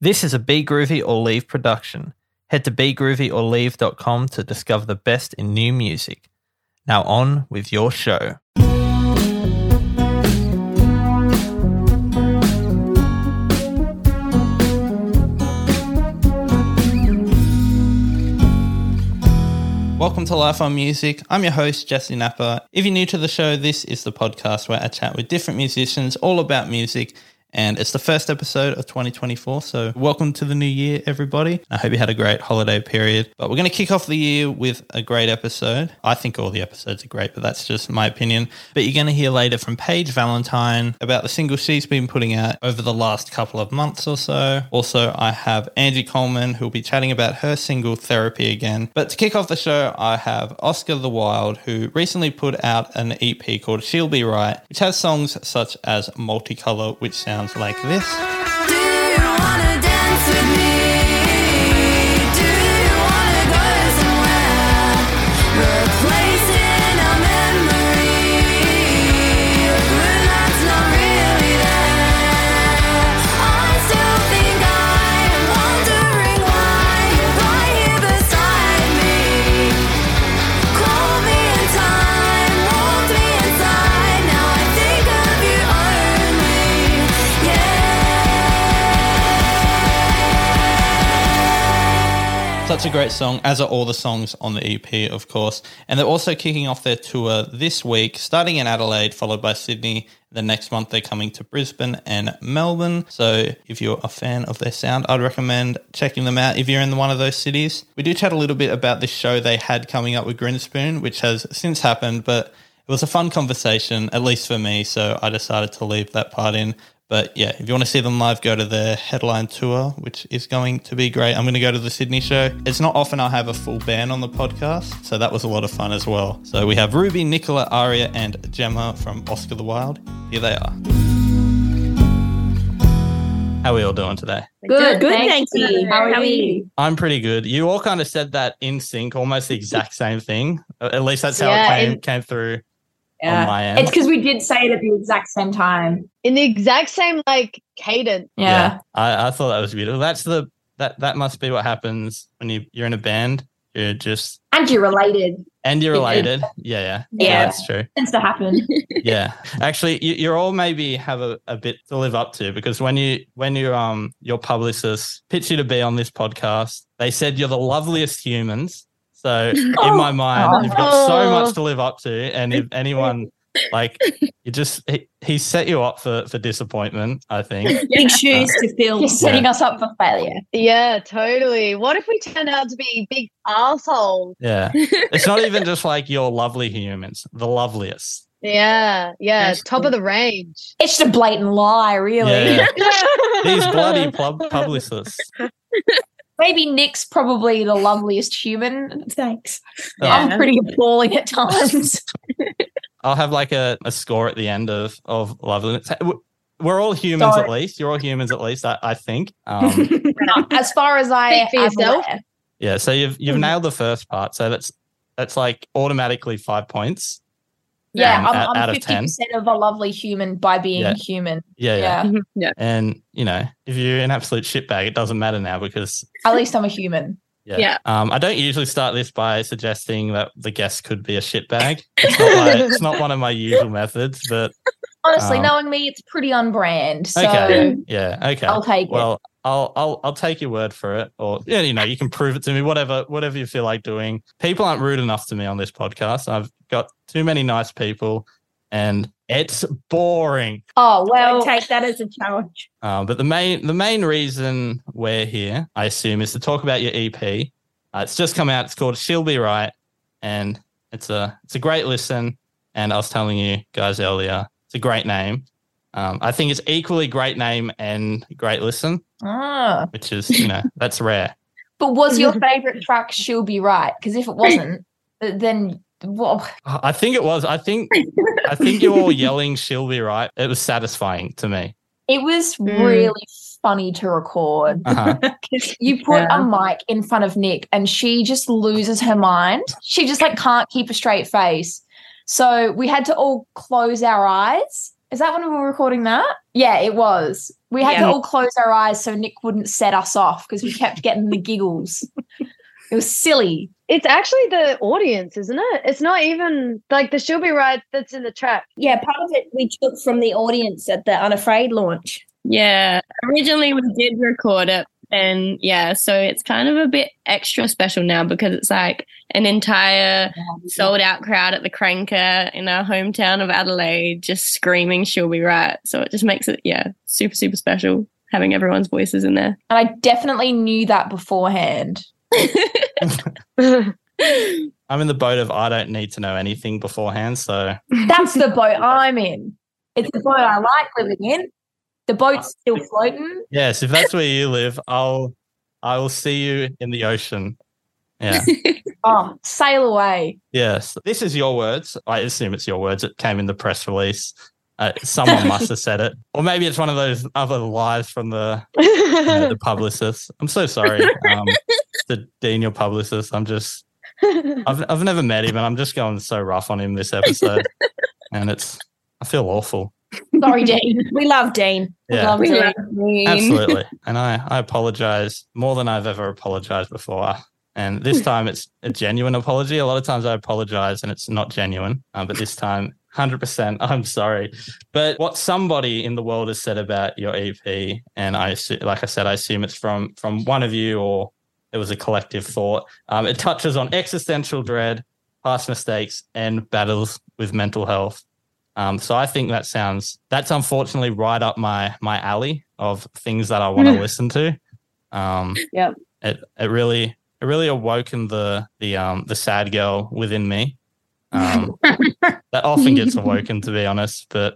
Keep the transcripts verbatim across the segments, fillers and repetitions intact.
This is a Be Groovy or Leave production. Head to be groovy or leave dot com to discover the best in new music. Now on with your show. Welcome to Life on Music. I'm your host, Jesse Napa. If you're new to the show, this is the podcast where I chat with different musicians all about music, and it's the first episode of twenty twenty-four, so welcome to the new year, everybody. I hope you had a great holiday period, but we're going to kick off the year with a great episode. I think all the episodes are great, but that's just my opinion. But you're going to hear later from Paige Valentine about the single she's been putting out over the last couple of months or so. Also, I have Angie Coleman, who will be chatting about her single Therapy again. But to kick off the show, I have Oscar the Wild, who recently put out an E P called She'll Be Right, which has songs such as Multicolor, which sounds like this. Do you wanna dance with me? Do you wanna go somewhere? Replacing our memory, but that's not really there. I still think I'm wondering why you're right here beside me. Call me in time, hold me inside. Now I think of you only. Such a great song, as are all the songs on the E P, of course. And they're also kicking off their tour this week, starting in Adelaide, followed by Sydney. The next month, they're coming to Brisbane and Melbourne. So if you're a fan of their sound, I'd recommend checking them out if you're in one of those cities. We do chat a little bit about this show they had coming up with Grinspoon, which has since happened, but it was a fun conversation, at least for me, so I decided to leave that part in. But yeah, if you want to see them live, go to their headline tour, which is going to be great. I'm going to go to the Sydney show. It's not often I have a full band on the podcast, so that was a lot of fun as well. So we have Ruby, Nicola, Aria, and Gemma from Oscar the Wild. Here they are. How are we all doing today? Good, good, thank thank you. How are you? I'm pretty good. You all kind of said that in sync, almost the exact same thing. At least that's how Yeah, it came, and- came through Yeah. on my end. It's because we did say it at the exact same time. in the exact same like cadence. Yeah. I, I thought that was beautiful. That's the that that must be what happens when you you're in a band. You're just And you're related. and you're Yeah. related. Yeah, yeah, Yeah. that's true. Tends to happen. Yeah, actually, you, you're all maybe have a, a bit to live up to, because when you when you um your publicist pitched you to be on this podcast, they said you're the loveliest humans. So in my mind, Oh. you've got so much to live up to, and if anyone like you just he, he set you up for for disappointment, I think. Big shoes to fill. You're setting us up for failure. Yeah, totally. What if we turned out to be big assholes? Yeah, it's not even just like you're lovely humans, the loveliest. Yeah, yeah, That's top cool. of the range. It's just a blatant lie, really. Yeah, these bloody pub- publicists. Maybe Nick's probably the loveliest human. Thanks. I'm pretty appalling at times. I'll have like a, a score at the end of, of loveliness. We're all humans Sorry. at least. You're all humans at least, I, I think. Um, As far as I Speak for am yourself. aware. yeah, so you've you've nailed the first part. So that's that's like automatically five points. Yeah, Um, I'm, out- I'm out of fifty ten. percent of a lovely human by being Yeah. human. Yeah, yeah. Yeah. Yeah. And, you know, if you're an absolute shitbag, it doesn't matter now because, At least I'm a human. yeah. Yeah. Um, I don't usually start this by suggesting that the guest could be a shitbag. It's not, my, it's not one of my usual methods, but Honestly, Um, knowing me, it's pretty on brand. So okay. Yeah, okay. I'll take it. Well, I'll I'll I'll take your word for it, or yeah, you know, you can prove it to me. Whatever whatever you feel like doing. People aren't rude enough to me on this podcast. I've got too many nice people, and it's boring. Oh well, Don't take that as a challenge. Uh, but the main the main reason we're here, I assume, is to talk about your E P. Uh, it's just come out. It's called She'll Be Right, and it's a it's a great listen. And I was telling you guys earlier, it's a great name. Um, I think it's equally great name and great listen, ah. which is, you know, that's rare. But was your favorite track "She'll Be Right"? Because if it wasn't, th- then well, I think it was. I think I think you all yelling "She'll be right." It was satisfying to me. it was Mm. really funny to record. Uh-huh. Because you put a mic in front of Nick and she just loses her mind. She just like can't keep a straight face. So we had to all close our eyes Is that when we were recording that? Yeah, it was. We had Yeah. to all close our eyes so Nick wouldn't set us off because we kept getting the giggles. It was silly. It's actually the audience, isn't it? It's not even like the She'll Be Right that's in the track. Yeah, part of it we took from the audience at the Unafraid launch. Yeah, originally we did record it, and yeah, so it's kind of a bit extra special now because it's like an entire sold out crowd at the Cranker in our hometown of Adelaide just screaming She'll Be Right. So it just makes it, yeah, super, super special having everyone's voices in there. And I definitely knew that beforehand. I'm in the boat of I don't need to know anything beforehand, so That's the boat I'm in. It's the boat I like living in. The boat's still floating. yes, if that's where you live, I'll I will see you in the ocean. Yeah. Oh, sail away. Yes. This is your words. I assume it's your words. It came in the press release. Uh, someone must have said it. Or maybe it's one of those other lies from the you know, the publicist. I'm so sorry. Um, to Dean, your publicist. I'm just I've I've never met him and I'm just going so rough on him this episode. And it's I feel awful. Sorry, Dean. We love Dean. We Yeah. love We Dean. love Dean. Absolutely. And I, I apologize more than I've ever apologized before. And this time it's a genuine apology. A lot of times I apologize and it's not genuine. Um, but this time, one hundred percent, I'm sorry. But what somebody in the world has said about your E P, and I assu- like I said, I assume it's from from one of you or it was a collective thought. Um, it touches on existential dread, past mistakes, and battles with mental health. Um, so I think that sounds that's unfortunately right up my my alley of things that I want to listen to. Um, Yep. It it really it really awoken the the um the sad girl within me. Um, that often gets awoken, to be honest. But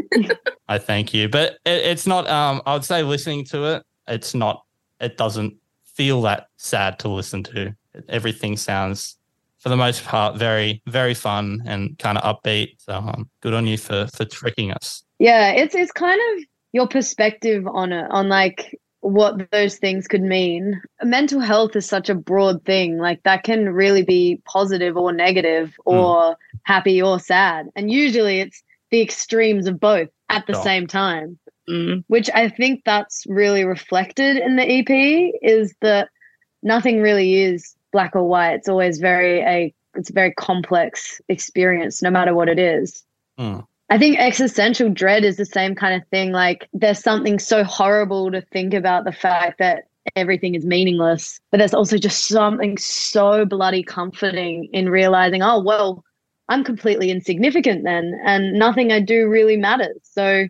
I thank you. But it, it's not. Um, I would say listening to it, it's not. It doesn't feel that sad to listen to. Everything sounds, for the most part, very, very fun and kind of upbeat. So um, good on you for for tricking us. Yeah, it's it's kind of your perspective on it, on like what those things could mean. Mental health is such a broad thing. Like that can really be positive or negative or happy or sad. And usually it's the extremes of both at the Sure. same time, Mm. which I think that's really reflected in the E P is that nothing really is black or white. It's always very a it's a very complex experience no matter what it is. Mm. I think existential dread is the same kind of thing. Like there's something so horrible to think about the fact that everything is meaningless, but there's also just something so bloody comforting in realizing, oh, well, I'm completely insignificant then and nothing I do really matters. So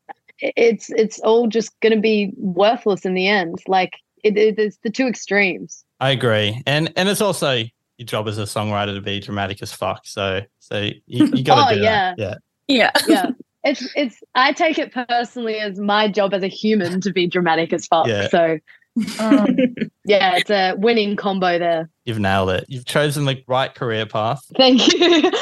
it's it's all just going to be worthless in the end. Like it, it, it's the two extremes. I agree, and and it's also your job as a songwriter to be dramatic as fuck. So so you, you got to Oh, do yeah. that. Yeah. Yeah. Yeah. It's it's I take it personally as my job as a human to be dramatic as fuck. Yeah. So Um, yeah, it's a winning combo there. You've nailed it. You've chosen the right career path. Thank you.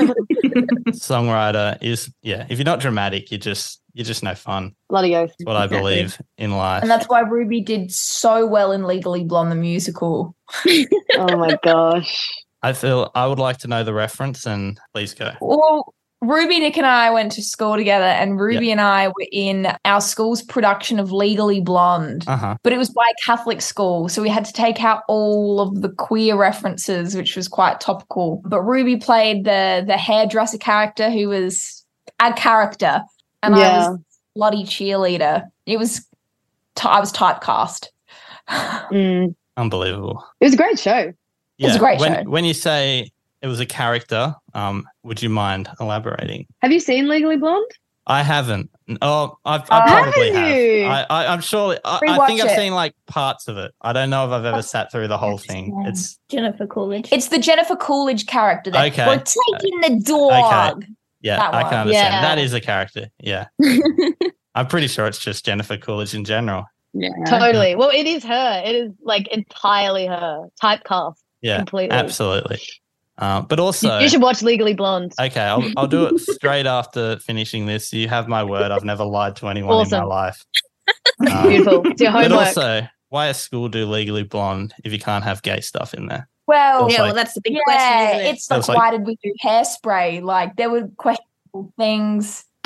Songwriter is yeah. If you're not dramatic, you just you're just no fun. Bloody oath. That's what I Exactly. believe in life. and that's why Ruby did so well in Legally Blonde, the musical. Oh my gosh. I feel I would like to know the reference, and please go. Well, Ruby, Nick, and I went to school together, and Ruby and I were in our school's production of Legally Blonde. Uh huh. But it was by a Catholic school, so we had to take out all of the queer references, which was quite topical. But Ruby played the the hairdresser character, who was a character, and I Yeah. was bloody cheerleader. It was t- I was typecast. Mm. Unbelievable. It was a great show. It's a great when, show. When you say it was a character, um, would you mind elaborating? Have you seen Legally Blonde? I haven't. Oh, I've, Oh. I probably Haven't have. you? I, I, I'm sure. I, I Rewatch think I've it. seen like parts of it. I don't know if I've ever sat through the whole thing. It's Jennifer Coolidge. It's the Jennifer Coolidge character. That Okay. We're taking the dog. yeah, That I one. can understand. Yeah. That is a character. Yeah, I'm pretty sure it's just Jennifer Coolidge in general. Yeah. Totally. Well, it is her. It is like entirely her. Typecast. Yeah, Completely. absolutely. Um, but also, You should watch Legally Blonde. okay, I'll, I'll do it straight after finishing this. You have my word. I've never lied to anyone in Awesome. my life. Um, Beautiful. It's your But homework. also, why does school do Legally Blonde if you can't have gay stuff in there? Well, It's yeah, like- well, that's the big yeah, question, isn't it? it's like, It's like- why did we do hairspray? Like there were questionable things.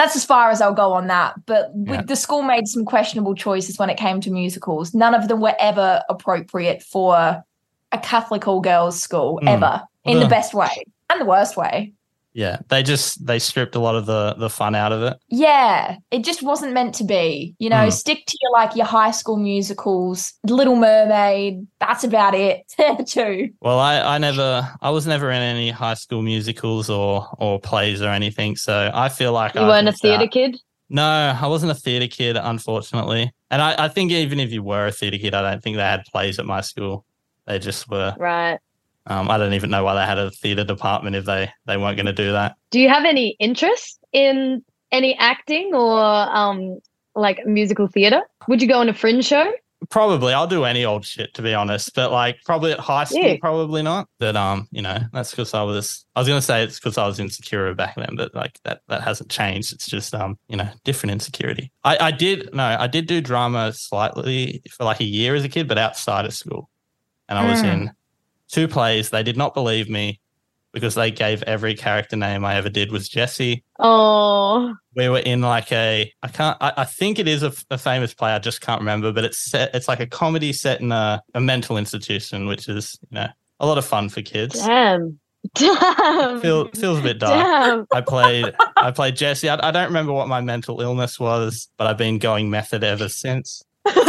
That's as far as I'll go on that. But with Yeah. the school made some questionable choices when it came to musicals. None of them were ever appropriate for a Catholic all-girls school, Mm. ever, in Well, the best way and the worst way. Yeah, they just they stripped a lot of the the fun out of it. Yeah, it just wasn't meant to be. You know, Mm. stick to your like your high school musicals, Little Mermaid. That's about it too. Well, I, I never I was never in any high school musicals or or plays or anything, so I feel like You I weren't a missed theatre out. kid? No, I wasn't a theatre kid, unfortunately. And I, I think even if you were a theatre kid, I don't think they had plays at my school. They just were. Right. Um, I don't even know why they had a theatre department if they, they weren't going to do that. Do you have any interest in any acting or um like musical theatre? Would you go on a fringe show? Probably. I'll do any old shit, to be honest. But like probably at high school, Yeah. probably not. But, um, you know, that's because I was, I was going to say it's because I was insecure back then, but like that, that hasn't changed. It's just, um, you know, different insecurity. I, I did, no, I did do drama slightly for like a year as a kid, but outside of school. And I was Mm. in two plays. They did not believe me because they gave every character name I ever did was Jesse. Oh, We were in like a, I can't, I, I think it is a, a famous play. I just can't remember, but it's set, it's like a comedy set in a, a mental institution, which is, you know, a lot of fun for kids. damn. Damn. Feel, feels a bit dark. Damn. I played, I played Jesse. I, I don't remember what my mental illness was, but I've been going method ever since.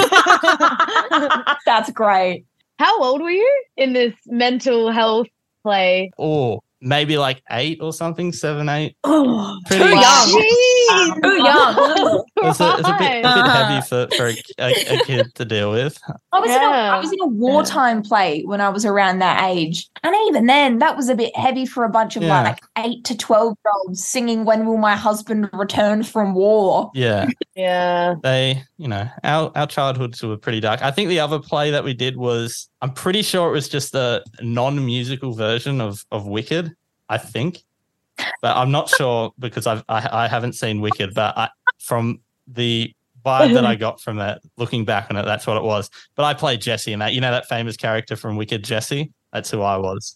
That's great. How old were you in this mental health play? Or maybe like eight or something, seven, eight. Oh, Pretty too young. Jeez. Too young. It's a, it's a bit, a Right. bit heavy for, for a, a, a kid to deal with. I was in a Yeah. I was in a wartime play when I was around that age, and even then, that was a bit heavy for a bunch of Yeah. like eight to twelve year olds singing "When Will My Husband Return from War." Yeah. Yeah. They, you know, our, our childhoods were pretty dark. I think the other play that we did was, I'm pretty sure it was just a non-musical version of, of Wicked, I think. But I'm not sure because I've, I, I haven't seen Wicked, but I, from the vibe that I got from it, looking back on it, that's what it was. But I played Jesse in that. You know that famous character from Wicked, Jesse? That's who I was.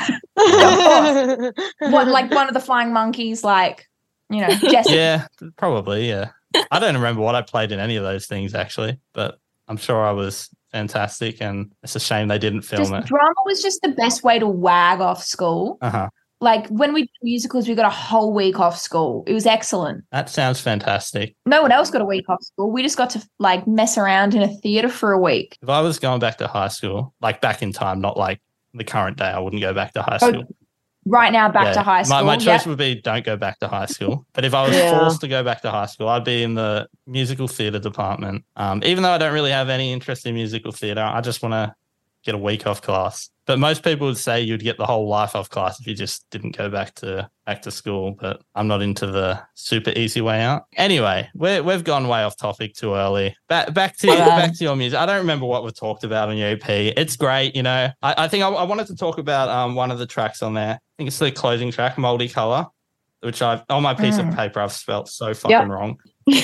What, like one of the flying monkeys, like you know, Jesse. Yeah, probably, yeah. I don't remember what I played in any of those things, actually, but I'm sure I was fantastic, and it's a shame they didn't film Just it. drama was just the best way to wag off school. Uh-huh. Like when we did musicals, we got a whole week off school. It was excellent. That sounds fantastic. No one else got a week off school. We just got to like mess around in a theater for a week. If I was going back to high school, like back in time, not like the current day, I wouldn't go back to high Oh, school. Right now, back Yeah. to high school. My, my choice Yep. would be don't go back to high school. But if I was Yeah. forced to go back to high school, I'd be in the musical theatre department. Um, even though I don't really have any interest in musical theatre, I just want to get a week off class. But most people would say you'd get the whole life off class if you just didn't go back to back to school. But I'm not into the super easy way out. Anyway, we're, we've gone way off topic too early. Back back to Yeah. back to your music. I don't remember what we've talked about on your E P. It's great, you know. I, I think I, I wanted to talk about um one of the tracks on there. I think it's the closing track, Multicolor, which I've on my piece Mm. of paper I've spelt so fucking Yep. wrong.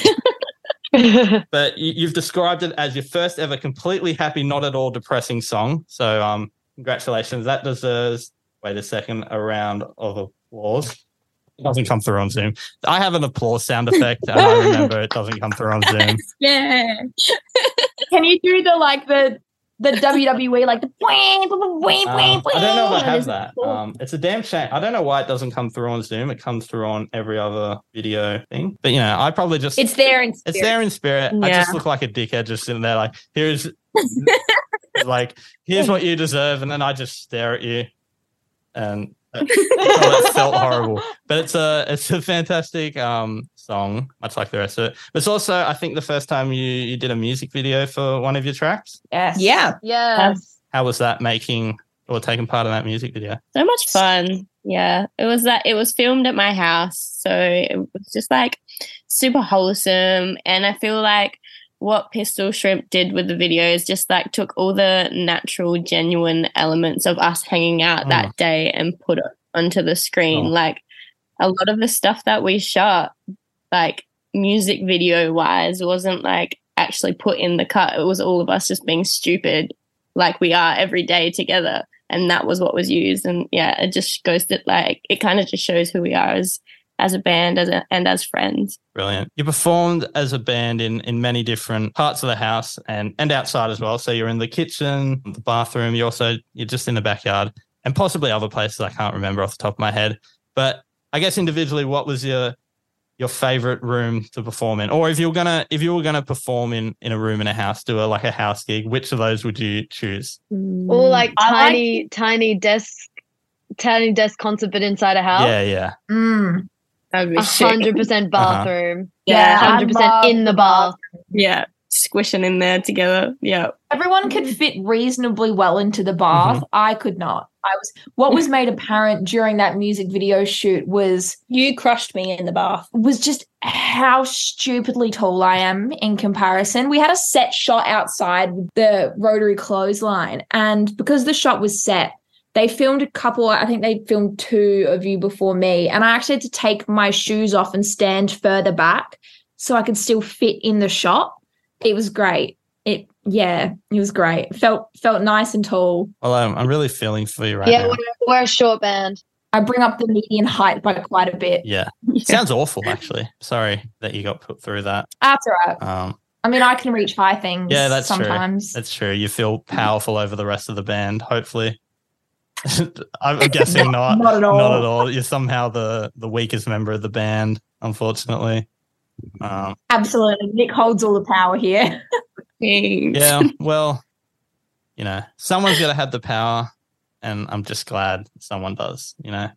But you, you've described it as your first ever completely happy, not at all depressing song. So um, congratulations. That deserves, wait a second, a round of applause. It doesn't come through on Zoom. I have an applause sound effect, and I remember it doesn't come through on Zoom. Yeah. Can you do the like the the W W E like the boing, boing, boing, Um, boing, I don't know if I boing? have Is it that. cool? Um, it's a damn shame. I don't know why it doesn't come through on Zoom. It comes through on every other video thing. But, you know, I probably just... It's there in It's spirit. there in spirit. I just Yeah. look like a dickhead just sitting there like, here's like, here's what you deserve. And then I just stare at you. And uh, oh, it felt horrible. But it's a it's a fantastic um song, much like the rest of it. But it's also, I think, the first time you, you did a music video for one of your tracks. Yes. Yeah. Yes. How was that making or taking part in that music video? So much fun. Yeah. It was that it was filmed at my house. So it was just like super wholesome. And I feel like what Pistol Shrimp did with the video is just like took all the natural, genuine elements of us hanging out Mm. that day and put it onto the screen. Oh. Like a lot of the stuff that we shot, like music video wise, wasn't like actually put in the cut. It was all of us just being stupid like we are every day together. And that was what was used. And yeah, it just goes to like, it kind of just shows who we are as as a band as a, and as friends. Brilliant. You performed as a band in, in many different parts of the house and, and outside as well. So you're in the kitchen, the bathroom, you also, you're just in the backyard and possibly other places I can't remember off the top of my head. But I guess individually, what was your your favorite room to perform in? Or if you were gonna if you were gonna perform in, in a room in a house, do a like a house gig, which of those would you choose? Or like I like- tiny, tiny desk, tiny desk concert, but inside a house. Yeah, yeah. Mm. That would be A sick. hundred percent Uh-huh. bathroom. Yeah, I hundred percent love in the the bath. Yeah, squishing in there together. Yeah. Everyone could fit reasonably well into the bath. Mm-hmm. I could not. I was what was made apparent during that music video shoot was You crushed me in the bath. was just how stupidly tall I am in comparison. We had a set shot outside with the rotary clothesline, and because the shot was set, they filmed a couple, I think they filmed two of you before me, and I actually had to take my shoes off and stand further back so I could still fit in the shot. It was great. It yeah, it was great. Felt felt nice and tall. Well, I'm, I'm really feeling for you right Yeah, now. we're, we're a short band. I bring up the median height by quite a bit. Yeah. Yeah. Sounds awful, actually. Sorry that you got put through that. That's all right. Um, I mean, I can reach high things Yeah, that's true. sometimes. That's true. You feel powerful over the rest of the band, hopefully. I'm guessing not. Not at all. Not at all. You're somehow the, the weakest member of the band, unfortunately. Um, Absolutely. Nick holds all the power here. Thanks. yeah, well, you know, someone's got to have the power, and I'm just glad someone does, you know.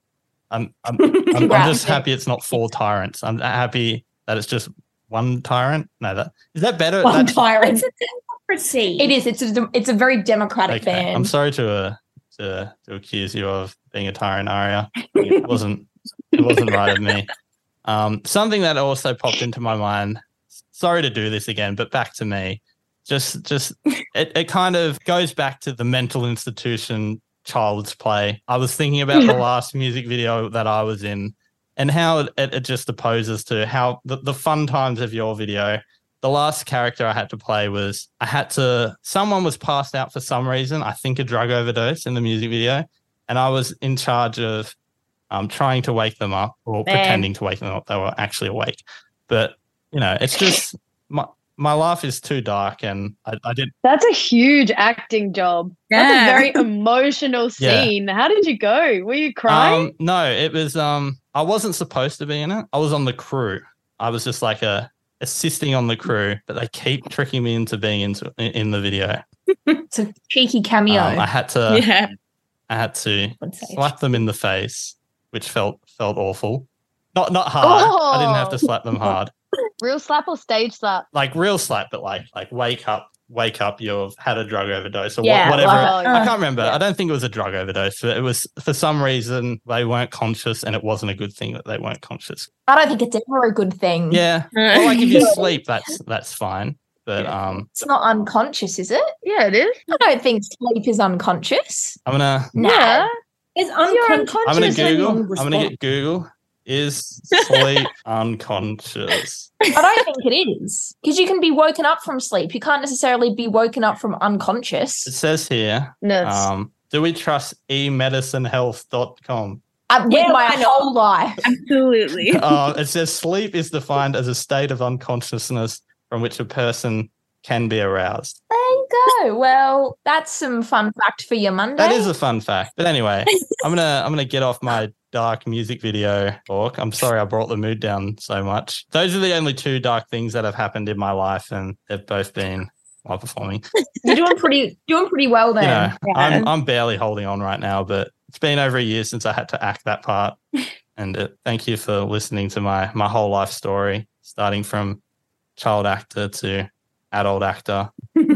I'm I'm, I'm, I'm Right. just happy it's not four tyrants. I'm happy that it's just one tyrant. No, that is that better? One That- tyrant. It's a democracy. It is. It's a it's a very democratic Okay, band. I'm sorry to uh, to to accuse you of being a tyrant, Aria. It wasn't it wasn't right of me. Um, something that also popped into my mind. Sorry to do this again, but back to me. Just just it, it kind of goes back to the mental institution Child's Play. I was thinking about the last music video that I was in and how it, it just opposes to how the, the fun times of your video. The last character I had to play was I had to, someone was passed out for some reason, I think a drug overdose in the music video. And I was in charge of um, trying to wake them up or Man. pretending to wake them up. They were actually awake. But, you know, it's just, my, my life is too dark and I, I did. That's a huge acting job. That's Yeah. a very emotional Yeah. scene. How did you go? Were you crying? Um, no, it was, um, I wasn't supposed to be in it. I was on the crew. I was just like a, assisting on the crew, but they keep tricking me into being into in, in the video. It's a cheeky cameo. Um, I had to, Yeah. I had to On stage. slap them in the face, which felt felt awful. Not not hard. I didn't have to slap them hard. Real slap or stage slap? Like real slap, but like like wake up, wake up. You've had a drug overdose or Yeah, wha- whatever. like- I can't remember. yeah. I don't think it was a drug overdose. But it was for some reason they weren't conscious, and it wasn't a good thing that they weren't conscious. I don't think it's ever a good thing. Yeah. Well, like if you sleep, that's that's fine. But um, It's not unconscious, is it? Yeah, it is. I don't think sleep is unconscious. I'm gonna No. Yeah. It's You're unconscious. I'm gonna unconscious. Google. long I'm gonna response. get Google. Is sleep unconscious? I don't think it is. Because you can be woken up from sleep. You can't necessarily be woken up from unconscious. It says here. No. Um, do we trust e medicine health dot com? Uh, with Yeah, my why not? whole life. Absolutely. Uh, it says sleep is defined as a state of unconsciousness from which a person can be aroused. There you go. Well, that's some fun fact for your Monday. That is a fun fact. But anyway, I'm gonna I'm gonna get off my dark music video talk. I'm sorry I brought the mood down so much. Those are the only two dark things that have happened in my life, and they've both been while performing. You're doing pretty doing pretty well You then. know, I'm I'm barely holding on right now, but it's been over a year since I had to act that part. And uh, thank you for listening to my my whole life story, starting from child actor to adult actor.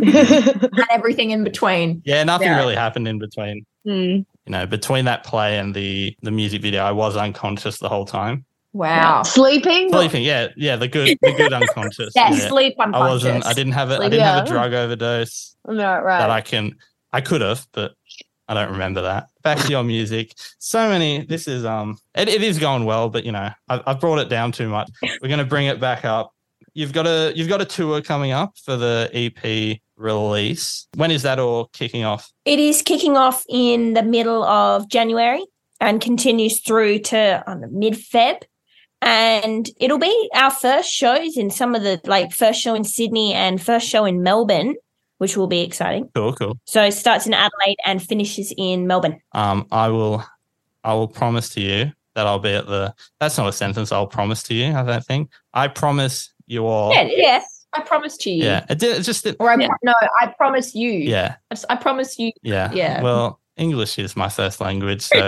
And everything in between. Yeah, nothing Yeah. really happened in between. Mm. You know, between that play and the the music video, I was unconscious the whole time. Wow. Sleeping? Sleeping, yeah, yeah, the good the good unconscious. Yeah, yeah. sleep I unconscious. wasn't. I didn't have it. I Sleep, didn't have a yeah. drug overdose No, that right. I can. I could have, but I don't remember that. Back to your music. So many. This is um. It, it is going well, but you know, I've, I've brought it down too much. We're going to bring it back up. You've got a you've got a tour coming up for the E P release. When is that all kicking off? It is kicking off in the middle of January and continues through to um, mid-Feb. and it'll be our first shows in some of the like first show in Sydney and first show in Melbourne, which will be exciting. Cool, cool. So it starts in Adelaide and finishes in Melbourne. Um, I will, I will promise to you that I'll be at the. That's not a sentence. I'll promise to you. I don't think. I promise you all. Yeah, yes. I promise to you. Yeah. It did. It just. It, Or I Yeah. pro- no, I promise you. yeah. I, s- I promise you. Yeah. Yeah. Well, English is my first language, so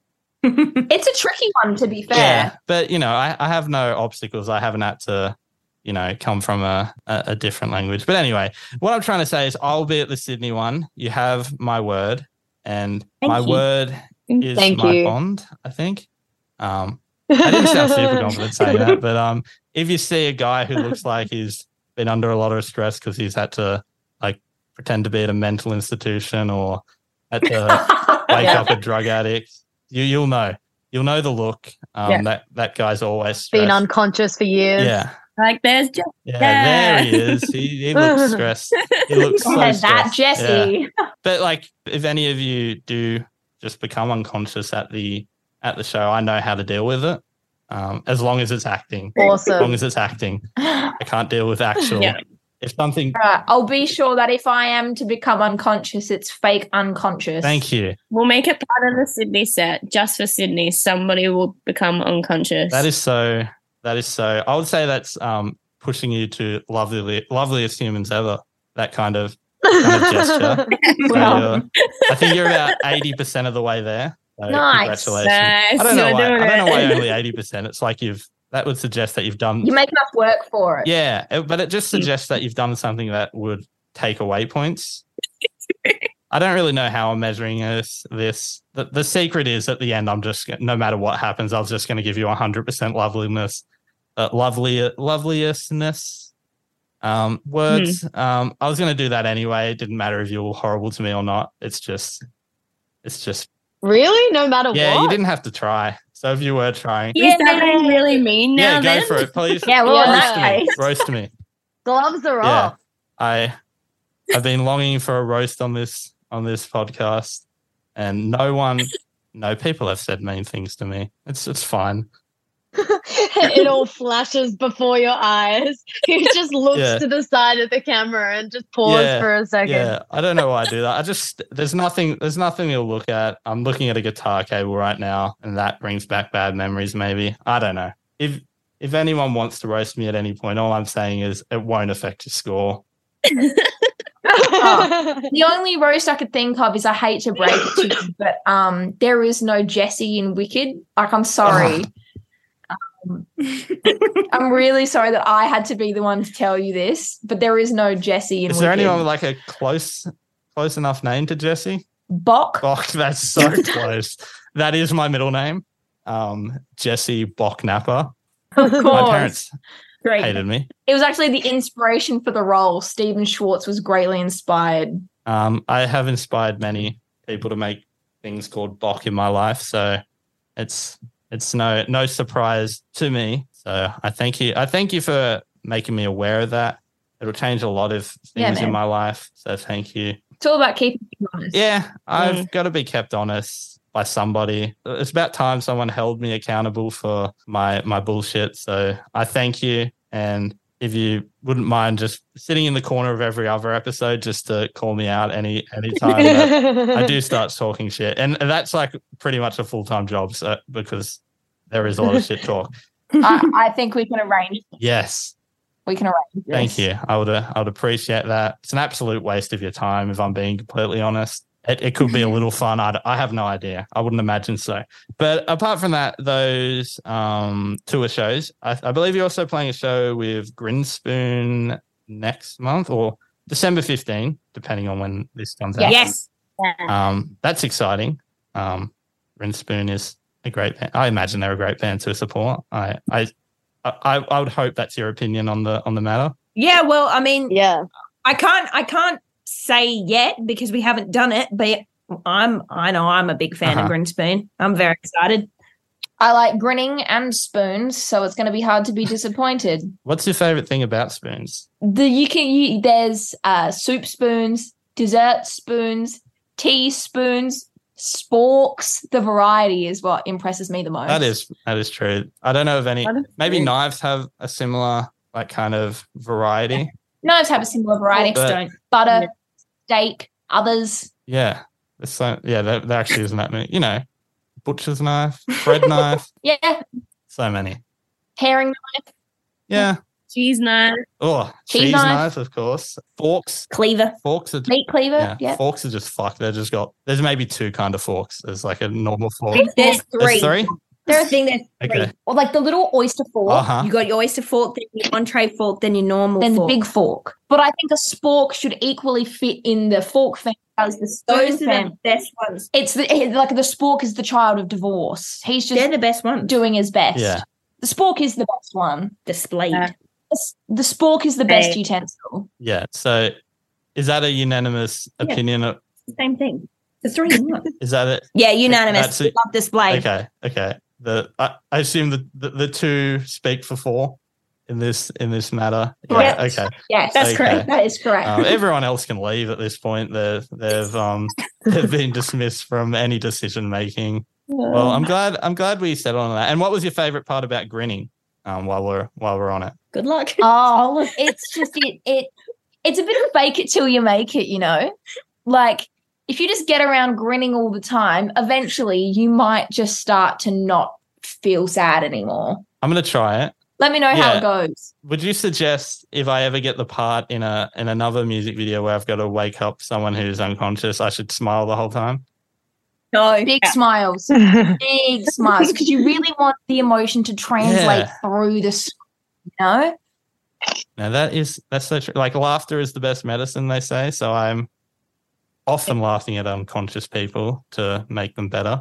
It's a tricky one, to be fair. yeah. But you know, I, I have no obstacles. I haven't had to, you know, come from a, a, a different language. But anyway, what I'm trying to say is, I'll be at the Sydney one. You have my word, and Thank my you. word is Thank my you. bond. I think. Um, I didn't sound super confident saying that, but um, if you see a guy who looks like he's been under a lot of stress because he's had to like pretend to be at a mental institution or had to wake Yeah. up a drug addict, you you'll know. You'll know the look. Um, Yeah. that that guy's always Been stressed. unconscious for years. Yeah, Like there's just yeah, Yeah. there he is. He, he looks stressed. He looks so Yeah, that stressed. Yeah. Jesse. But like, if any of you do just become unconscious at the at the show, I know how to deal with it. Um, as long as it's acting. As long Awesome. as it's acting. I can't deal with actual. Yeah. If something. Right, I'll be sure that if I am to become unconscious, it's fake unconscious. Thank you. we'll make it part of the Sydney set just for Sydney. Somebody will become unconscious. That is so. That is so. I would say that's um pushing you to lovely, loveliest humans ever. That kind of, kind of gesture. So Wow. you're- I think you're about eighty percent of the way there. So Nice. Congratulations. Nice. I don't know You're why. doing I don't know it. why only eighty percent. It's like you've. That would suggest that you've done. You make enough work for it. Yeah, it- but it just suggests that you've done something that would take away points. I don't really know how I'm measuring this. This the, the secret is at the end. I'm just no matter what happens, I was just going to give you one hundred percent loveliness, uh, lovely loveliestness. Um, words. Um, I was going to do that anyway. It didn't matter if you were horrible to me or not. It's just, it's just. Really? No matter Yeah, what? you didn't have to try. So if you were trying, Is that being really mean now? yeah, go then? for it, please. Yeah, well, in Yeah. that roast me. case. Roast me. Gloves are Yeah. off. I I've been longing for a roast on this on this podcast, and no one, no people have said mean things to me. It's it's fine. It all flashes before your eyes. He just looks Yeah. to the side of the camera and just pause Yeah, for a second. Yeah, I don't know why I do that. I just there's nothing there's nothing to look at. I'm looking at a guitar cable right now, and that brings back bad memories. Maybe I don't know. If if anyone wants to roast me at any point, all I'm saying is it won't affect your score. The only roast I could think of is I hate to break it to you, but um, there is no Jessie in Wicked. Like, I'm sorry. Um, I'm really sorry that I had to be the one to tell you this, but there is no Jessie in Is Wicked. there anyone with like a close close enough name to Jesse? Bok? Bok, that's so close. That is my middle name. Um, Jesse Bocknapper. Of My course. parents Great. hated me. It was actually the inspiration for the role. Stephen Schwartz was greatly inspired. Um, I have inspired many people to make things called Bok in my life, so it's it's no no surprise to me. So I thank you. I thank you for making me aware of that. It'll change a lot of Yeah, things in man. my life. So thank you. It's all about keeping you honest. Yeah, I've got to be kept honest by somebody. It's about time someone held me accountable for my my bullshit. So I thank you. And if you wouldn't mind just sitting in the corner of every other episode just to call me out any any time that I do start talking shit. And that's like pretty much a full-time job, so because there is a lot of shit talk. I, I think we can arrange. Yes. We can arrange. Thank this. you. I would uh, I would appreciate that. It's an absolute waste of your time, if I'm being completely honest. It, it could be a little fun. I, I have no idea. I wouldn't imagine so. But apart from that, those um, tour shows, I, I believe you're also playing a show with Grinspoon next month or December fifteenth, depending on when this comes out. Yes. Yeah. Um, that's exciting. Um, Grinspoon is a great band. I imagine they're a great band to support. I, I, I, I would hope that's your opinion on the on the matter. Yeah, well, I mean, Yeah. I can't I can't say yet because we haven't done it, but I'm I know I'm a big fan Uh-huh. of Grinspoon. I'm very excited. I like grinning and spoons, so it's going to be hard to be disappointed. What's your favorite thing about spoons? The you can you, there's uh, soup spoons, dessert spoons, tea spoons, Sporks, the variety is what impresses me the most. That is that is true. I don't know if any. That is Maybe true. knives have a similar like kind of variety. Knives have a similar variety. But- Don't. Butter, steak, others. Yeah, it's so yeah. There, there actually isn't that many. You know, butcher's knife, bread knife, Yeah, so many. paring knife, Yeah. Cheese knife. Oh, Cheese cheese, knife. knife. of course. Forks. Cleaver. Forks are meat cleaver. yeah. Yeah. Forks are just fucked. They've just got. There's maybe two kind of forks. There's like a normal fork. There's There's three. three. There are thing there's three. Okay. Or like the little oyster fork, Uh huh. You got your oyster fork, then your entree fork, then your normal then the fork. big fork. But I think a spork should equally fit in the fork family as the spoon Those are family. the best ones. It's the it- like the spork is the child of divorce. He's just They're the best ones. doing his best. Yeah. The spork is the best one. Displayed. Yeah. The s- The spork is the best Hey. utensil. Yeah. So, is that a unanimous Yeah. opinion? Of, Same thing. The three in one. is that it? Yeah, unanimous. That's it. Love display. Okay. Okay. The I, I assume the, the the two speak for four in this in this matter. Yeah. Correct. Okay. Yes, That's Okay. correct. that is correct. Um, everyone else can leave at this point. They've they've um they've been dismissed from any decision making. Well, I'm glad I'm glad we settled on that. And what was your favorite part about grinning? Um, while we're while we're on it. Good luck. Oh, look, it's just it it it's a bit of fake it till you make it, you know? Like if you just get around grinning all the time, eventually you might just start to not feel sad anymore. I'm gonna try it. Let me know how Yeah. it goes. Would you suggest if I ever get the part in a in another music video where I've got to wake up someone who's unconscious, I should smile the whole time? No. Big smiles. Big smiles. Because you really want the emotion to translate Yeah. through the s- you know? Now that is that's so true. Like laughter is the best medicine, they say. So I'm often laughing at unconscious people to make them better.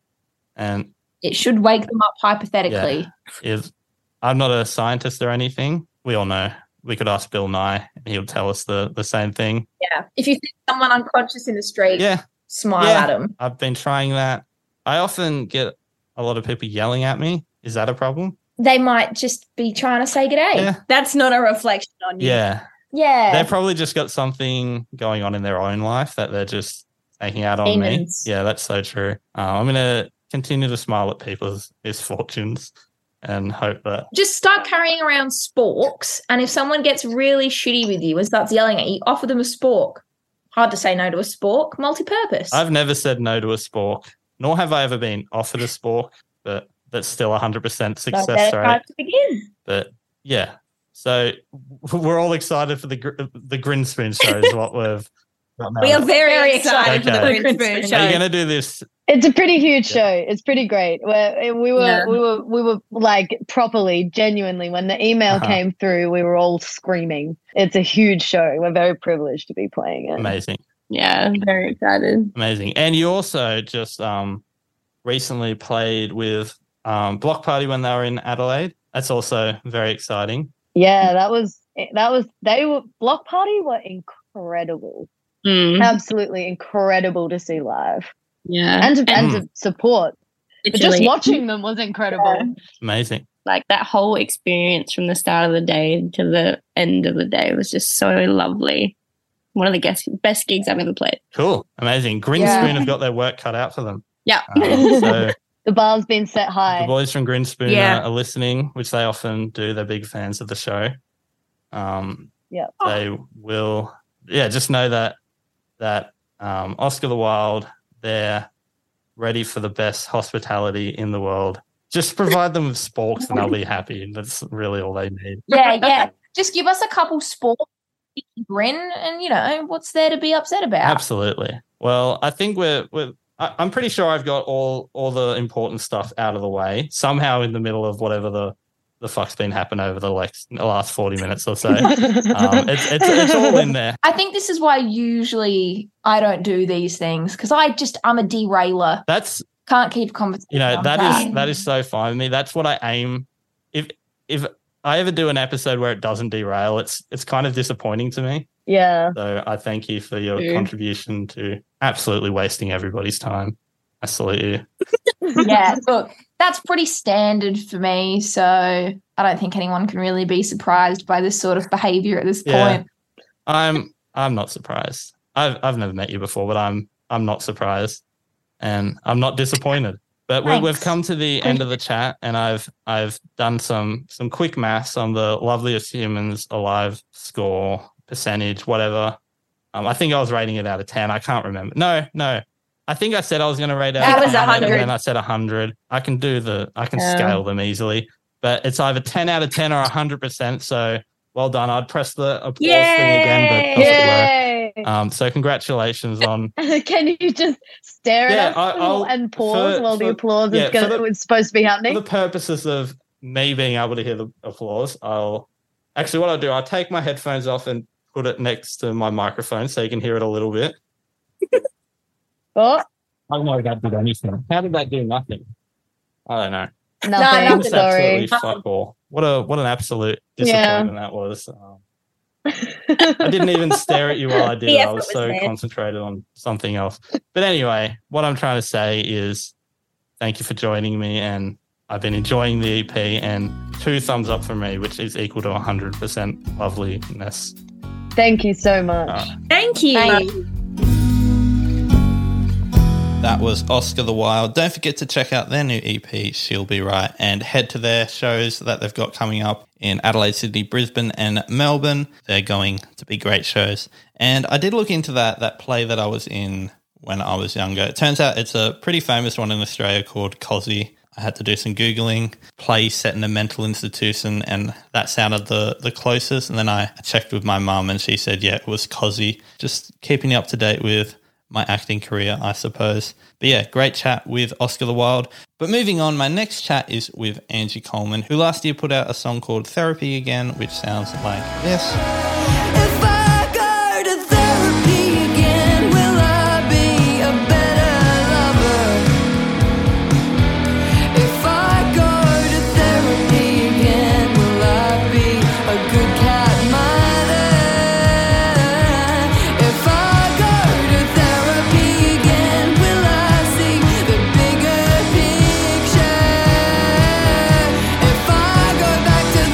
And It should wake them up hypothetically. if I'm not a scientist or anything, we all know. We could ask Bill Nye and he'll tell us the, the same thing. Yeah. If you see someone unconscious in the street, Yeah, smile Yeah. at them. I've been trying that. I often get a lot of people yelling at me. Is that a problem? They might just be trying to say good day. Yeah. That's not a reflection on you. Yeah. Yeah. They've probably just got something going on in their own life that they're just taking out on Demons. me. Yeah, that's so true. Uh, I'm going to continue to smile at people's misfortunes and hope that. Just start carrying around sporks, and if someone gets really shitty with you and starts yelling at you, offer them a spork. Hard to say no to a spork. Multi-purpose. I've never said no to a spork, nor have I ever been offered a spork, but that's still one hundred percent Not success better rate. time to begin. But yeah, so we're all excited for the gr- the Grin Spoon show is what we've got now. We are very, Very excited excited. for the Okay. Grin Spoon show. Are you going to do this? It's a pretty huge Yeah. show. It's pretty great. We're, we were Yeah. we were we were like properly, genuinely when the email Uh-huh. came through, we were all screaming. It's a huge show. We're very privileged to be playing it. Amazing. Yeah, I'm very excited. Amazing. And you also just um recently played with um Block Party when they were in Adelaide. That's also very exciting. Yeah, that was that was they were Block Party were incredible. Mm, Absolutely incredible to see live. yeah. And to, and Mm. to support. But just literally, watching them was incredible. Amazing. like that whole experience from the start of the day to the end of the day was just so lovely. One of the best, best gigs I've ever played. Cool. Amazing. Grin Yeah. Spoon have got their work cut out for them. Yeah. Um, so The bar's been set the high. boys from Grin Spoon Yeah. are, are listening, which they often do. They're big fans of the show. Um, Yeah. They will, yeah, just know that that um, Oscar the Wild, they're ready for the best hospitality in the world. Just provide them with sporks and they'll be happy. That's really all they need. yeah, yeah. Just give us a couple sporks, grin, and you know what's there to be upset about. Absolutely. Well, I think we're we're. I- I'm pretty sure I've got all all the important stuff out of the way. Somehow, in the middle of whatever the the fuck's been happening over the like the last forty minutes or so, um, it's it's it's all in there. I think this is why usually I don't do these things because I just I'm a derailer. That's Can't keep a conversation. you know on that track. is that is so fine with me. That's what I aim. If if I ever do an episode where it doesn't derail, it's it's kind of disappointing to me. Yeah. So I thank you for your Yeah. contribution to absolutely wasting everybody's time. I salute you. Yeah, look, that's pretty standard for me. So I don't think anyone can really be surprised by this sort of behavior at this Yeah. point. I'm I'm not surprised. I've I've never met you before, but I'm I'm not surprised. and I'm not disappointed. But we, Thanks. we've come to the end of the chat, and I've I've done some some quick maths on the Loveliest Humans Alive score percentage, whatever. Um, I think I was rating it out of ten. I can't remember. No, no. I think I said I was going to rate it That out of was ten, one hundred. and then I said one hundred. I can do the I can Yeah. scale them easily, but it's either ten out of ten or one hundred percent. So well done. I'd press the applause thing again, but doesn't work. Yay! Um, so congratulations on Can you just stare Yeah, at us I- I'll- and pause for- while the for- applause yeah, is gonna, for the- it's supposed to be for happening? the purposes of me being able to hear the applause. I'll actually what I'll do. I'll take my headphones off and put it next to my microphone so you can hear it a little bit. Oh, I don't know if that did anything. How did that do nothing? I don't know. nothing. nothing. Just Sorry. absolutely fuck all. What a what an absolute Yeah. disappointment that was. Um, I didn't even stare at you while I did The it. I effort was was so there. concentrated on something else. But anyway, what I'm trying to say is thank you for joining me, and I've been enjoying the E P, and two thumbs up for me, which is equal to one hundred percent loveliness. Thank you so much. Uh, Thank you. Thank you. That was Oscar the Wild. Don't forget to check out their new E P, She'll Be Right, and head to their shows that they've got coming up in Adelaide, Sydney, Brisbane, and Melbourne. They're going to be great shows. And I did look into that that play that I was in when I was younger. It turns out it's a pretty famous one in Australia called Cosy. I had to do some Googling. Play set in a mental institution, and that sounded the, the closest. And then I checked with my mum, and she said, yeah, it was Cosy. Just keeping you up to date with my acting career, I suppose. But yeah, great chat with Oscar the Wild. But moving on, my next chat is with Angie Coleman, who last year put out a song called Therapy Again, which sounds like this. If I go to therapy again, will I be a better lover? If I go to therapy again, will I be a good cat mother? If I go to therapy again, will I see the bigger picture? If I go back to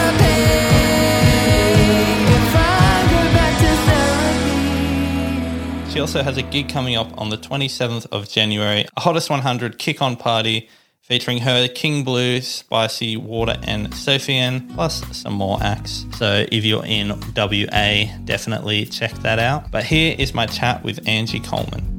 therapy, if I go back to therapy. She also has a gig coming up on the twenty-seventh of January, a Hottest one hundred kick-on party featuring her, King Blue, Spicy, Water, and Sophian, plus some more acts. So if you're in W A, definitely check that out. But here is my chat with Angie Coleman.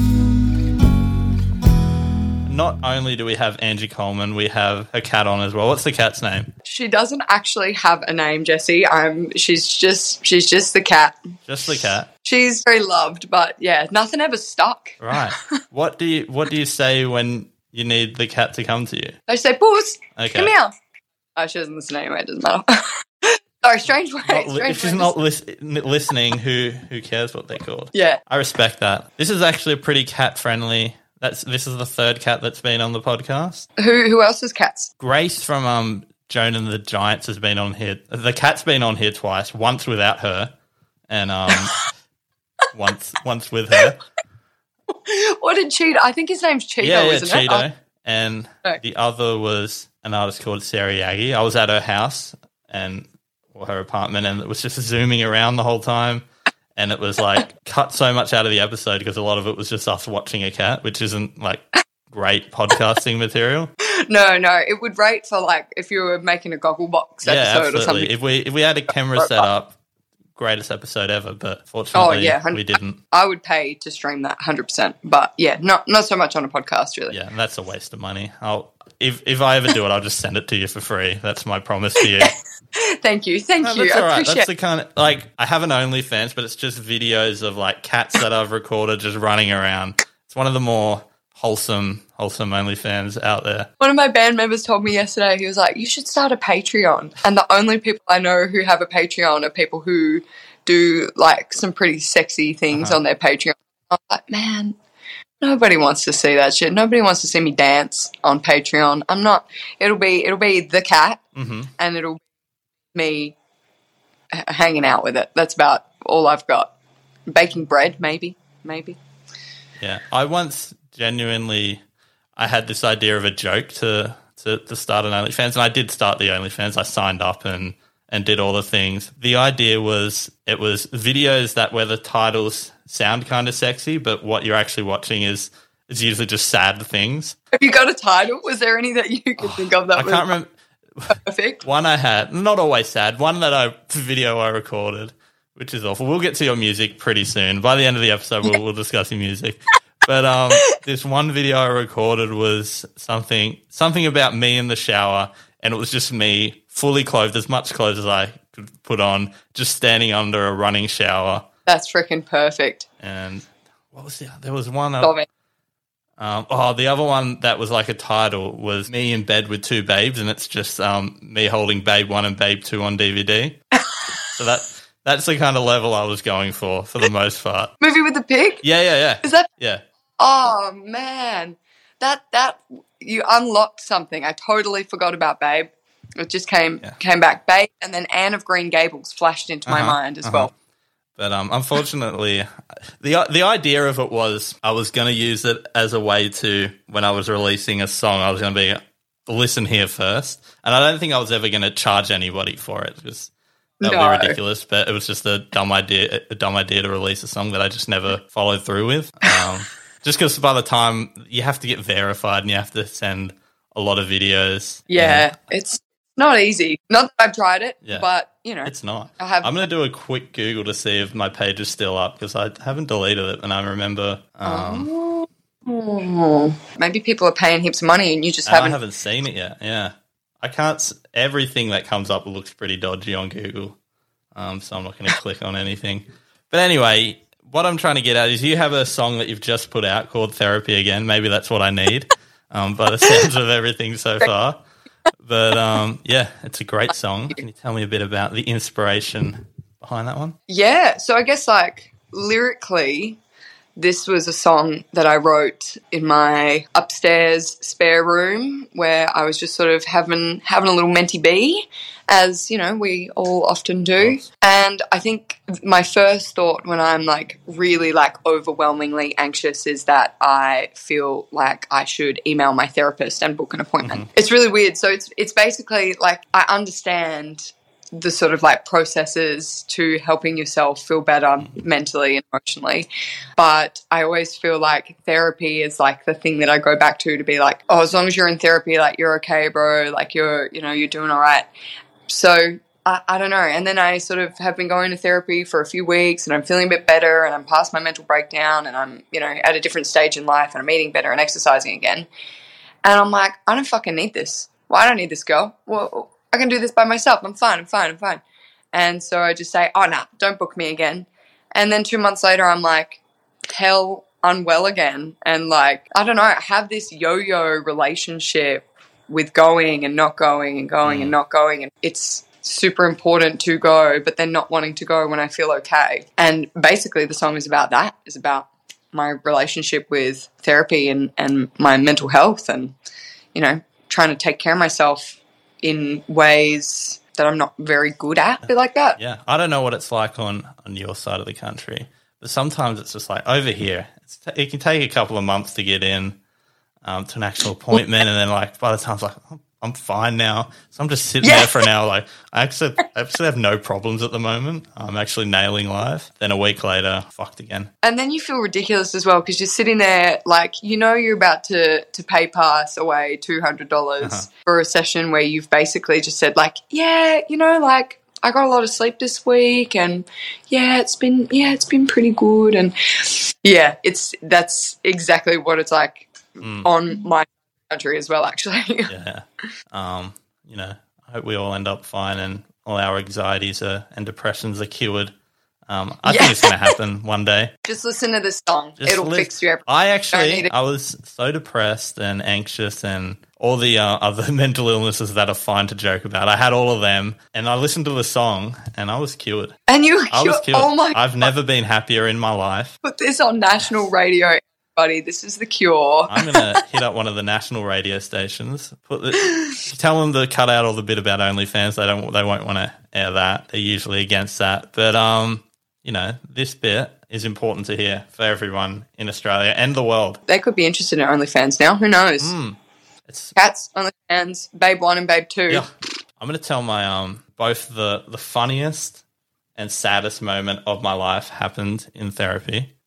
Not only do we have Angie Coleman, we have her cat on as well. What's the cat's name? She doesn't actually have a name, Jessie. Um, she's just she's just the cat. Just the cat. She's very loved, but yeah, nothing ever stuck. Right. What do you What do you say when you need the cat to come to you? I say, "Puss, Okay. come here." Oh, she doesn't listen anyway. It doesn't matter. Sorry, strange way. Not li- strange if she's way. not lis- listening, who who cares what they're called? Yeah. I respect that. This is actually a pretty cat friendly. That's this is the third cat that's been on the podcast. Who who else has cats? Grace from um Joan and the Giants has been on here. The cat's been on here twice. Once without her, and um once once with her. What did Cheeto? I think his name's Cheeto, yeah, yeah, isn't it? Cheeto. And Oh. the other was an artist called Sarah Yagi. I was at her house and or her apartment, and it was just zooming around the whole time. And it was like cut so much out of the episode because a lot of it was just us watching a cat, which isn't like great podcasting material. Oh, no, no. It would rate for like if you were making a Gogglebox Yeah, episode or absolutely. something. If we if we had a camera set up, greatest episode ever. But fortunately, Oh, yeah, hun- we didn't. I would pay to stream that one hundred percent. But yeah, not not so much on a podcast, really. Yeah, that's a waste of money. I'll if if I ever do it, I'll just send it to you for free. That's my promise to you. Thank you, thank No, you. that's I all right. appreciate That's the kind of like I have an OnlyFans, but it's just videos of like cats that I've recorded just running around. It's one of the more wholesome, wholesome OnlyFans out there. One of my band members told me yesterday, he was like, you should start a Patreon. And the only people I know who have a Patreon are people who do like some pretty sexy things Uh-huh. on their Patreon. I'm like, man, nobody wants to see that shit. Nobody wants to see me dance on Patreon. I'm not, it'll be, it'll be the cat hmm and it'll be me h- hanging out with it. That's about all I've got. Baking bread, maybe, maybe. Yeah, I once genuinely, I had this idea of a joke to to, to start an OnlyFans, and I did start the OnlyFans. I signed up and and did all the things. The idea was it was videos that where the titles sound kind of sexy, but what you're actually watching is It's usually just sad things. Have you got a title? Was there any that you could think of that I was can't remember. perfect? One I had, not always sad, one that I, video I recorded, which is awful. We'll get to your music pretty soon. By the end of the episode, we'll, we'll discuss your music. But um, this one video I recorded was something something about me in the shower, and it was just me, fully clothed, as much clothes as I could put on, just standing under a running shower. That's freaking perfect. And what was the, there was one... Love it. Um, oh, the other one that was like a title was me in bed with two babes, and it's just um, me holding Babe One and Babe Two on D V D. So that that's the kind of level I was going for, for the most part. Movie with the pig? Yeah, yeah, yeah. Is that? Yeah. Oh man, that that you unlocked something. I totally forgot about Babe. It just came Yeah. came back. Babe, and then Anne of Green Gables flashed into my Uh-huh, mind as uh-huh. well. But um, unfortunately, the the idea of it was I was going to use it as a way to, when I was releasing a song, I was going to be, listen here first. And I don't think I was ever going to charge anybody for it because that would No. be ridiculous. But it was just a dumb idea, a dumb idea to release a song that I just never followed through with. Um, just because by the time you have to get verified and you have to send a lot of videos. Yeah, it's not easy. Not that I've tried it, Yeah. but you know, It's not. I have. I'm going to do a quick Google to see if my page is still up because I haven't deleted it. And I remember um, Oh. Maybe people are paying heaps of money and you just and I haven't. haven't seen it yet. Yeah. I can't. s- Everything that comes up looks pretty dodgy on Google. Um, so I'm not going to click on anything. But anyway, what I'm trying to get at is you have a song that you've just put out called Therapy Again. Maybe that's what I need um, by the sounds of everything so far. But um, yeah, it's a great song. Can you tell me a bit about the inspiration behind that one? Yeah, so I guess like lyrically, this was a song that I wrote in my upstairs spare room where I was just sort of having having a little mentee bee, as you know we all often do. And I think my first thought when I'm like really like overwhelmingly anxious is that I feel like I should email my therapist and book an appointment. It's really weird. So it's it's basically like I understand the sort of like processes to helping yourself feel better mentally and emotionally. But I always feel like therapy is like the thing that I go back to to be like, oh, as long as you're in therapy, like you're okay, bro. Like you're, you know, you're doing all right. So I, I don't know. And then I sort of have been going to therapy for a few weeks and I'm feeling a bit better and I'm past my mental breakdown and I'm, you know, at a different stage in life and I'm eating better and exercising again. And I'm like, I don't fucking need this. Well, I don't need this, girl. Well, I can do this by myself. I'm fine. I'm fine. I'm fine. And so I just say, oh, nah, don't book me again. And then two months later, I'm like, hell unwell again. And like, I don't know, I have this yo-yo relationship with going and not going and going and not going. And it's super important to go, but then not wanting to go when I feel okay. And basically the song is about that. It's about my relationship with therapy and, and my mental health and, you know, trying to take care of myself in ways that I'm not very good at, a bit like that. Yeah, I don't know what it's like on, on your side of the country, but sometimes it's just like over here, it's t- it can take a couple of months to get in um, to an actual appointment, and then like by the time it's like, oh, I'm fine now. So I'm just sitting Yeah. there for an hour like, I actually, I actually have no problems at the moment. I'm actually nailing life. Then a week later, fucked again. And then you feel ridiculous as well because you're sitting there like, you know, you're about to, to pay pass away two hundred dollars Uh-huh. for a session where you've basically just said like, yeah, you know, like I got a lot of sleep this week and yeah, it's been, yeah, it's been pretty good. And yeah, it's, that's exactly what it's like Mm. on my country as well, actually. Yeah. Um, you know, I hope we all end up fine and all our anxieties are, and depressions are cured. Um, I Yeah. think it's going to happen one day. Just listen to this song. Just It'll lis- fix you everything. I Don't actually, need it. I was so depressed and anxious and all the uh, other mental illnesses that are fine to joke about. I had all of them and I listened to the song and I was cured. And you, I you was cured. oh my I've never been happier in my life. put this on national radio, buddy. This is the cure. I'm going to hit up one of the national radio stations. Put the, tell them to cut out all the bit about OnlyFans. They don't. They won't want to air that. They're usually against that. But um, you know, this bit is important to hear for everyone in Australia and the world. They could be interested in OnlyFans now. Who knows? Mm. It's Cats, OnlyFans, Babe One and Babe Two. yeah. I'm going to tell my um both the the funniest and saddest moment of my life happened in therapy.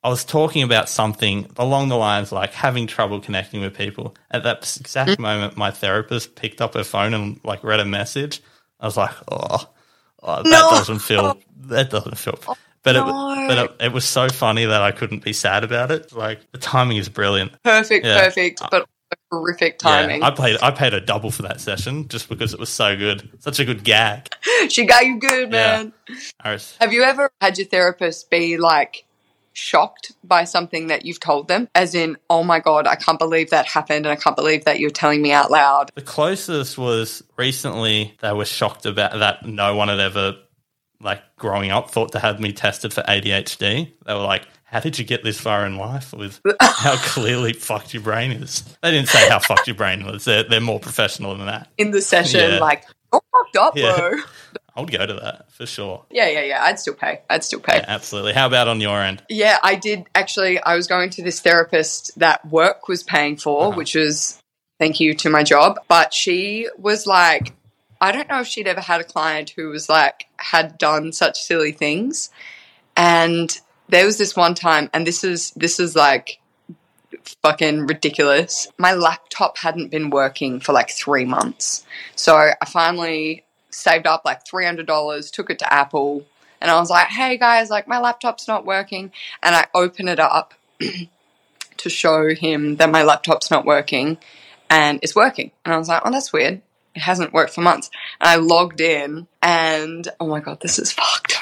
I was talking about something along the lines like having trouble connecting with people. At that exact Mm-hmm. moment, my therapist picked up her phone and like read a message. I was like, oh, oh that No. doesn't feel, that doesn't feel. But it, no. but it, it was so funny that I couldn't be sad about it. Like the timing is brilliant. Perfect, Yeah. perfect, but horrific timing. Yeah, I paid, I paid a double for that session just because it was so good. Such a good gag. She got you good, Yeah. man. Aris, Have you ever had your therapist be like shocked by something that you've told them? As in, oh my God, I can't believe that happened and I can't believe that you're telling me out loud. The closest was recently they were shocked about that no one had ever, like growing up, thought to have me tested for A D H D. They were like, how did you get this far in life with how clearly fucked your brain is? They didn't say how fucked your brain was. They're, they're more professional than that. In the session, Yeah. like, you're fucked up, Yeah. bro. I would go to that for sure. Yeah, yeah, yeah. I'd still pay. I'd still pay. Yeah, absolutely. How about on your end? Yeah, I did actually. I was going to this therapist that work was paying for, Uh-huh. which was thank you to my job. But she was like, I don't know if she'd ever had a client who was like, had done such silly things. And there was this one time, and this is, this is like fucking ridiculous. My laptop hadn't been working for like three months. So I finally saved up like three hundred dollars, took it to Apple, and I was like, hey guys, like my laptop's not working. And I open it up to show him that my laptop's not working and it's working. And I was like, oh, that's weird. It hasn't worked for months. And I logged in and, oh my God, this is fucked.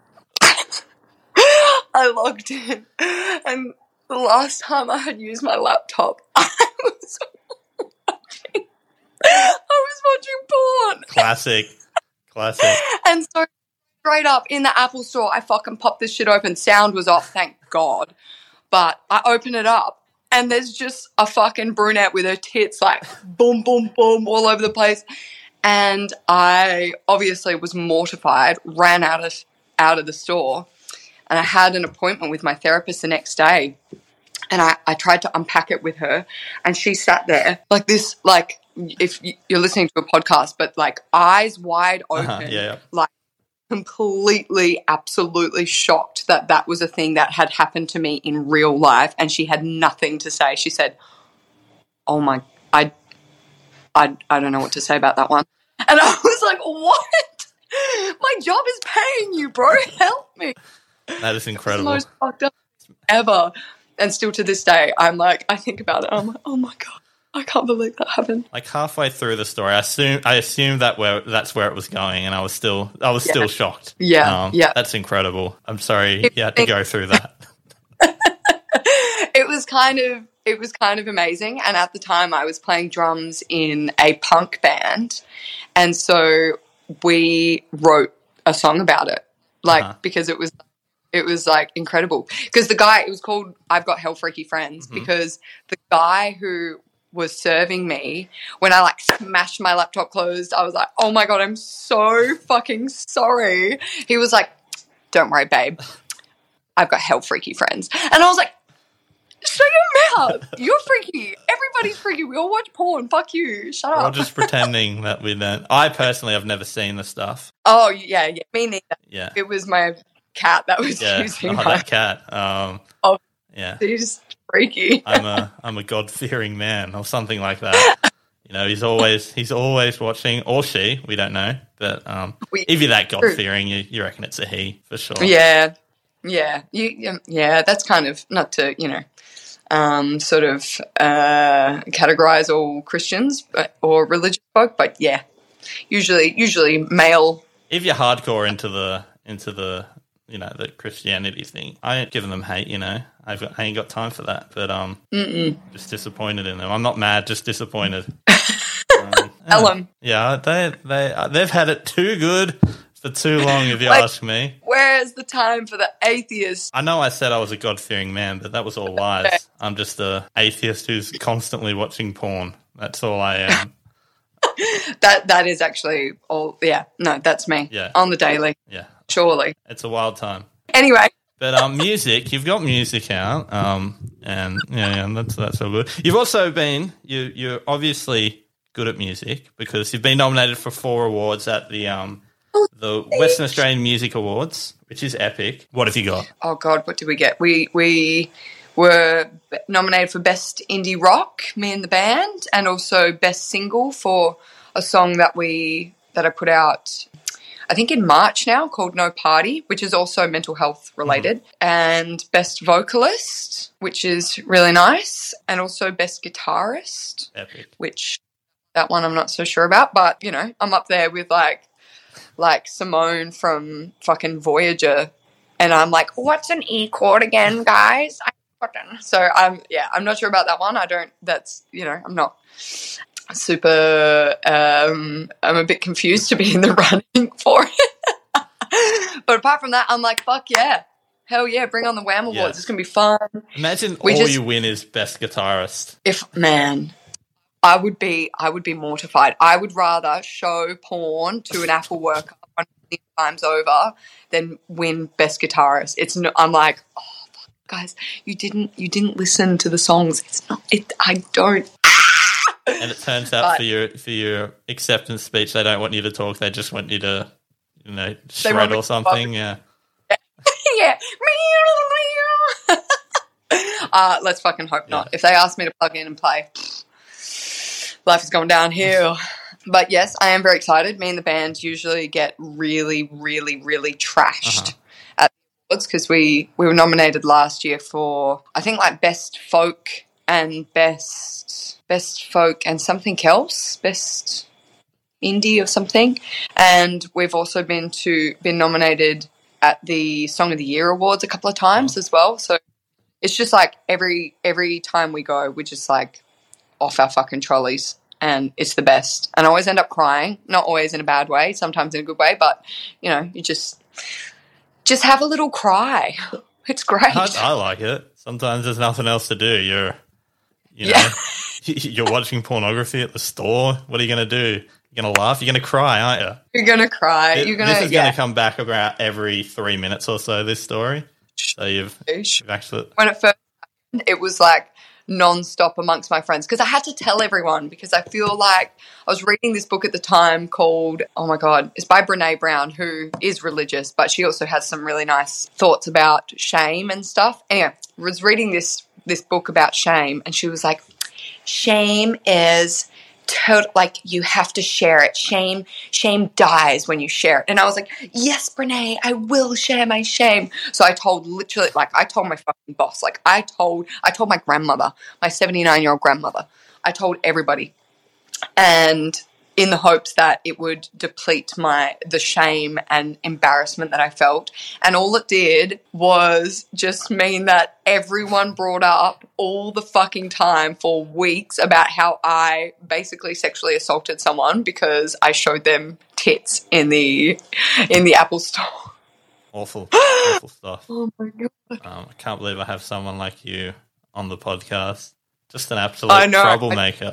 I logged in and the last time I had used my laptop, I was watching, I was watching porn. Classic. Classic. And so straight up in the Apple store, I fucking popped this shit open. Sound was off, thank God. But I open it up and there's just a fucking brunette with her tits like boom, boom, boom all over the place. And I obviously was mortified, ran out of out of the store, and I had an appointment with my therapist the next day. And I, I tried to unpack it with her, and she sat there like this, like if y- you're listening to a podcast, but like eyes wide open, Uh-huh, yeah, yeah. like completely, absolutely shocked that that was a thing that had happened to me in real life. And she had nothing to say. She said, oh my, I, I, I don't know what to say about that one. And I was like, what? My job is paying you, bro. Help me. That is It's the incredible. most fucked up ever. And still to this day, I'm like, I think about it. I'm like, oh my God, I can't believe that happened. Like halfway through the story, I assume I assumed that where that's where it was going, and I was still I was still Yeah. shocked. Yeah, um, yeah. That's incredible. I'm sorry you had to go through that. It was kind of it was kind of amazing. And at the time I was playing drums in a punk band, and so we wrote a song about it. Like Uh-huh. because it was it was like incredible. Because the guy, it was called I've Got Hell Freaky Friends, Mhm. because the guy who was serving me, when I like smashed my laptop closed, I was like, oh my God, I'm so fucking sorry. He was like, don't worry, babe. I've got hell freaky friends. And I was like, shut your mouth. You're freaky. Everybody's freaky. We all watch porn. Fuck you. Shut We're all up. just pretending that we don't. I personally have never seen the stuff. Oh, yeah, yeah. Me neither. Yeah, It was my cat that was yeah. using Oh, my that cat. Um, Oh. yeah. He's freaky. I'm a I'm a God fearing man or something like that. You know, he's always he's always watching, or she. We don't know, but um, We- if you're that God True. fearing, you you reckon it's a he for sure. Yeah. Yeah. You, yeah. Yeah. That's kind of not to, you know, um, sort of uh, categorize all Christians but, or religious folk, but yeah, usually, usually male. If you're hardcore into the into the you know the Christianity thing, I ain't giving them hate. You know, I've got, I ain't got time for that. But um, Mm-mm. just disappointed in them. I'm not mad, just disappointed. um, Tell 'em. Yeah, they they they've had it too good for too long. If you Like- ask me. Where's the time for the atheist? I know I said I was a God-fearing man, but that was all lies. I'm just a atheist who's constantly watching porn. That's all I am. That that is actually all. Yeah, no, that's me. Yeah. On the daily, Yeah, surely. it's a wild time. Anyway, But um, music, you've got music out, um, and yeah, yeah, that's that's all good. You've also been you you're obviously good at music because you've been nominated for four awards at the um the Western Australian Music Awards, which is epic. What have you got? Oh God, what did we get? We we were nominated for Best Indie Rock, me and the band, and also Best Single for a song that we that I put out, I think in March now, called No Party, which is also mental health related, mm-hmm. and Best Vocalist, which is really nice, and also Best Guitarist, epic. Which that one I'm not so sure about, but you know, I'm up there with like like Simone from fucking Voyager, and I'm like, what's an E chord again, guys? I So I'm yeah, I'm not sure about that one. I don't. That's you know, I'm not super. Um, I'm a bit confused to be in the running for it. But apart from that, I'm like, fuck yeah, hell yeah, bring on the Wham Awards. Yeah. It's gonna be fun. Imagine We all just- you win is best guitarist. If man, I would be, I would be mortified. I would rather show porn to an Apple worker one million times over than win best guitarist. It's no, I'm like. Oh, guys, you didn't you didn't listen to the songs. It's not it I don't And it turns out But- for your for your acceptance speech they don't want you to talk, they just want you to, you know, want shred me or to something. Yeah. yeah. uh let's fucking hope not. Yeah. If they ask me to plug in and play, life is going downhill. But yes, I am very excited. Me and the band usually get really, really, really trashed. Uh-huh. Because we, we were nominated last year for I think like best folk and best best folk and something else, best indie or something, and we've also been to been nominated at the Song of the Year Awards a couple of times as well. So it's just like every every time we go, we're just like off our fucking trolleys, and it's the best. And I always end up crying, not always in a bad way, sometimes in a good way, but you know, you just. Just have a little cry. It's great. I, I like it. Sometimes there's nothing else to do. You're, you know, Yeah. you're watching pornography at the store. What are you going to do? You're going to laugh? You're going to cry, aren't you? You're gonna cry. It- You're gonna. this is yeah. going to come back about every three minutes or so, this story. So you've, you've actually... When it first happened, it was like non-stop amongst my friends because I had to tell everyone because I feel like I was reading this book at the time called, oh my God, it's by Brene Brown, who is religious, but she also has some really nice thoughts about shame and stuff. Anyway, I was reading this this book about shame, and she was like, shame is total, like you have to share it. Shame, shame dies when you share it. And I was like, yes, Brene, I will share my shame. So I told literally, like I told my fucking boss, like I told, I told my grandmother, my seventy-nine year old grandmother, I told everybody. And in the hopes that it would deplete my the shame and embarrassment that I felt. And all it did was just mean that everyone brought up all the fucking time for weeks about how I basically sexually assaulted someone because I showed them tits in the in the Apple store. Awful, awful stuff. Oh my God. Um, I can't believe I have someone like you on the podcast. Just an absolute I know. troublemaker.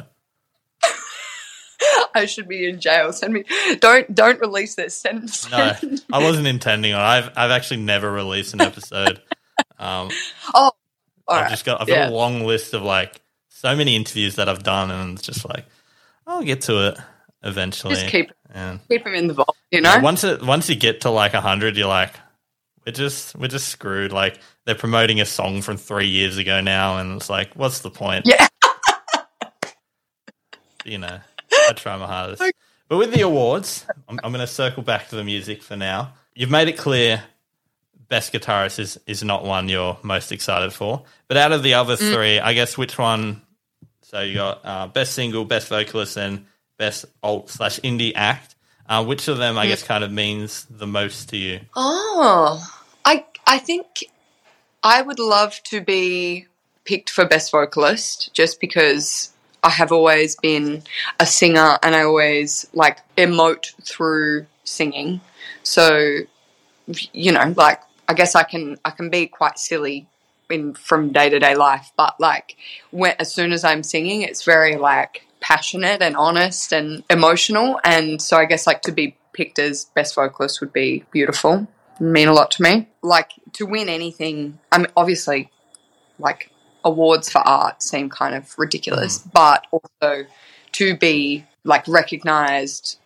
I should be in jail. Send me. Don't don't release this. Send. No, send I wasn't intending on. I've I've actually never released an episode. Um, oh, all I've right. just got I've Yeah. got a long list of like so many interviews that I've done, and it's just like I'll get to it eventually. Just keep and keep them in the vault. You know. yeah, once it once you get to like a hundred, you're like, we're just we're just screwed. Like they're promoting a song from three years ago now, and it's like, what's the point? Yeah. You know, I try my hardest. But with the awards, I'm, I'm going to circle back to the music for now. You've made it clear Best Guitarist is, is not one you're most excited for. But out of the other Mm. three, I guess which one... So you got uh, Best Single, Best Vocalist, and Best Alt slash Indie Act. Uh, which of them, I Mm. guess, kind of means the most to you? Oh, I I think I would love to be picked for Best Vocalist just because I have always been a singer and I always like emote through singing. So, you know, like I guess I can I can be quite silly in from day to day life, but like when as soon as I'm singing, it's very like passionate and honest and emotional. And so I guess like to be picked as Best Vocalist would be beautiful. Mean a lot to me. Like to win anything, I mean, obviously, like awards for art seem kind of ridiculous, but also to be like recognized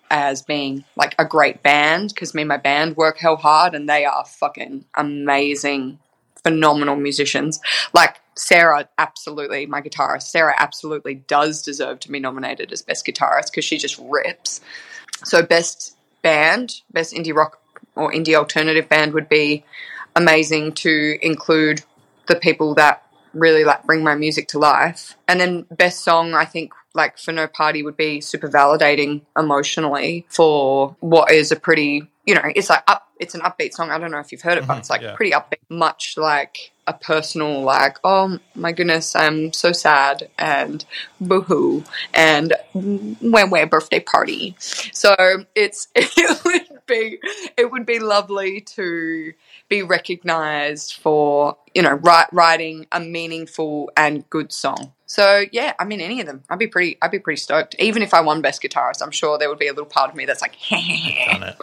as being like a great band, because me and my band work hell hard and they are fucking amazing, phenomenal musicians. Like Sarah, absolutely, my guitarist, Sarah absolutely does deserve to be nominated as best guitarist because she just rips. So best band, best indie rock or indie alternative band would be amazing to include the people that really like bring my music to life. And then best song, I think, like for No Party would be super validating emotionally for what is a pretty, you know, it's like up, it's an upbeat song. I don't know if you've heard it, but it's like yeah. pretty upbeat, much like a personal, like, oh my goodness, I'm so sad and boohoo and when we're birthday party. So it's, it would be, it would be lovely to be recognized for, you know, write, writing a meaningful and good song. So yeah, I mean, any of them, I'd be pretty, I'd be pretty stoked. Even if I won best guitarist, I'm sure there would be a little part of me that's like, Done it.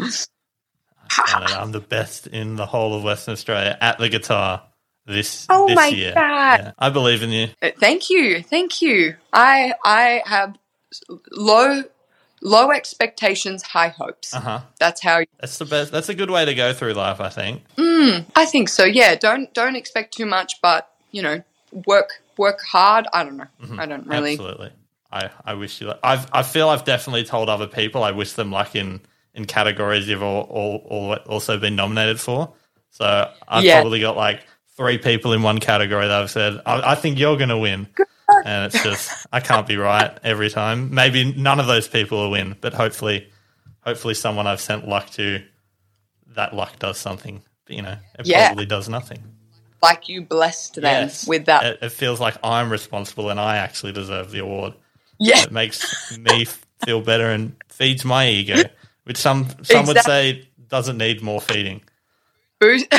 I've done it. I'm the best in the whole of Western Australia at the guitar this, oh this my year. God. Yeah, I believe in you. Uh, Thank you, thank you. I I have low low expectations, high hopes. Uh-huh. That's how. That's the best. That's a good way to go through life, I think. Mm, I think so. Yeah. Don't don't expect too much, but you know, work work hard. I don't know. Mhm. I don't really. Absolutely. I, I wish you luck. I've I feel I've definitely told other people I wish them luck in, in categories you've all, all, all also been nominated for. So I've Yeah. probably got like three people in one category that I've said, I, I think you're going to win. And it's just, I can't be right every time. Maybe none of those people will win, but hopefully, hopefully someone I've sent luck to, that luck does something. But, you know, it Yeah. probably does nothing. Like you blessed them Yes. with that. It, it feels like I'm responsible and I actually deserve the award. Yeah. It makes me feel better and feeds my ego, which some some would say doesn't need more feeding. Boost,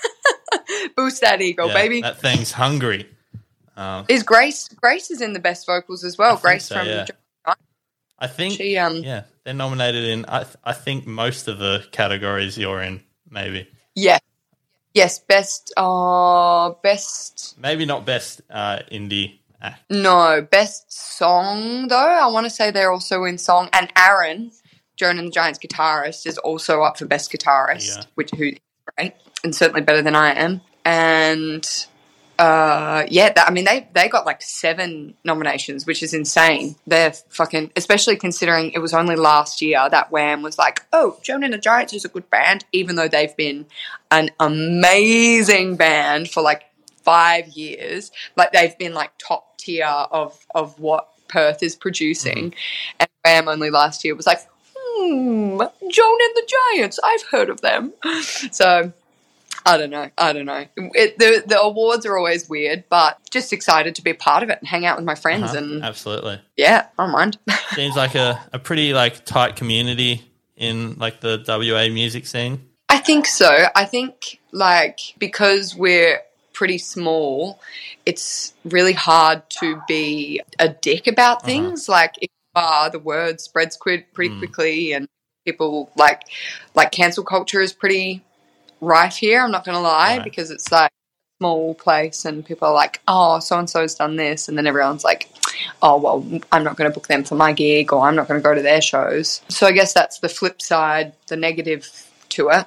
boost that ego, Yeah, baby. that thing's hungry. Um, Is Grace? Grace is in the best vocals as well. I think Grace so, from. yeah. I think, She um. yeah, they're nominated in. I th- I think most of the categories you're in, maybe, Yeah. Yes. Best. Uh. Best. maybe not best uh, indie act. No. Best song though. I want to say they're also in song. And Aaron, Joan and the Giants guitarist, is also up for best guitarist, Yeah. which who great and certainly better than I am. And uh, yeah, that, I mean they they got like seven nominations, which is insane. They're fucking, especially considering it was only last year that Wham was like, oh, Joan and the Giants is a good band, even though they've been an amazing band for like five years. Like they've been like top tier of of what Perth is producing, mm-hmm. and Wham only last year was like, hmm, Joan and the Giants, I've heard of them. So I don't know. I don't know. It, the the awards are always weird, but just excited to be a part of it and hang out with my friends. Uh-huh, And absolutely, yeah, I don't mind. seems like a, a pretty like tight community in like the W A music scene. I think so. I think like because we're pretty small, it's really hard to be a dick about things. Uh-huh. Like if uh, the word spreads quid pretty mm. quickly, and people like like cancel culture is pretty rife here, I'm not going to lie, right. because it's like a small place and people are like, oh, so-and-so's done this, and then everyone's like, oh, well, I'm not going to book them for my gig, or I'm not going to go to their shows. So I guess that's the flip side, the negative to it.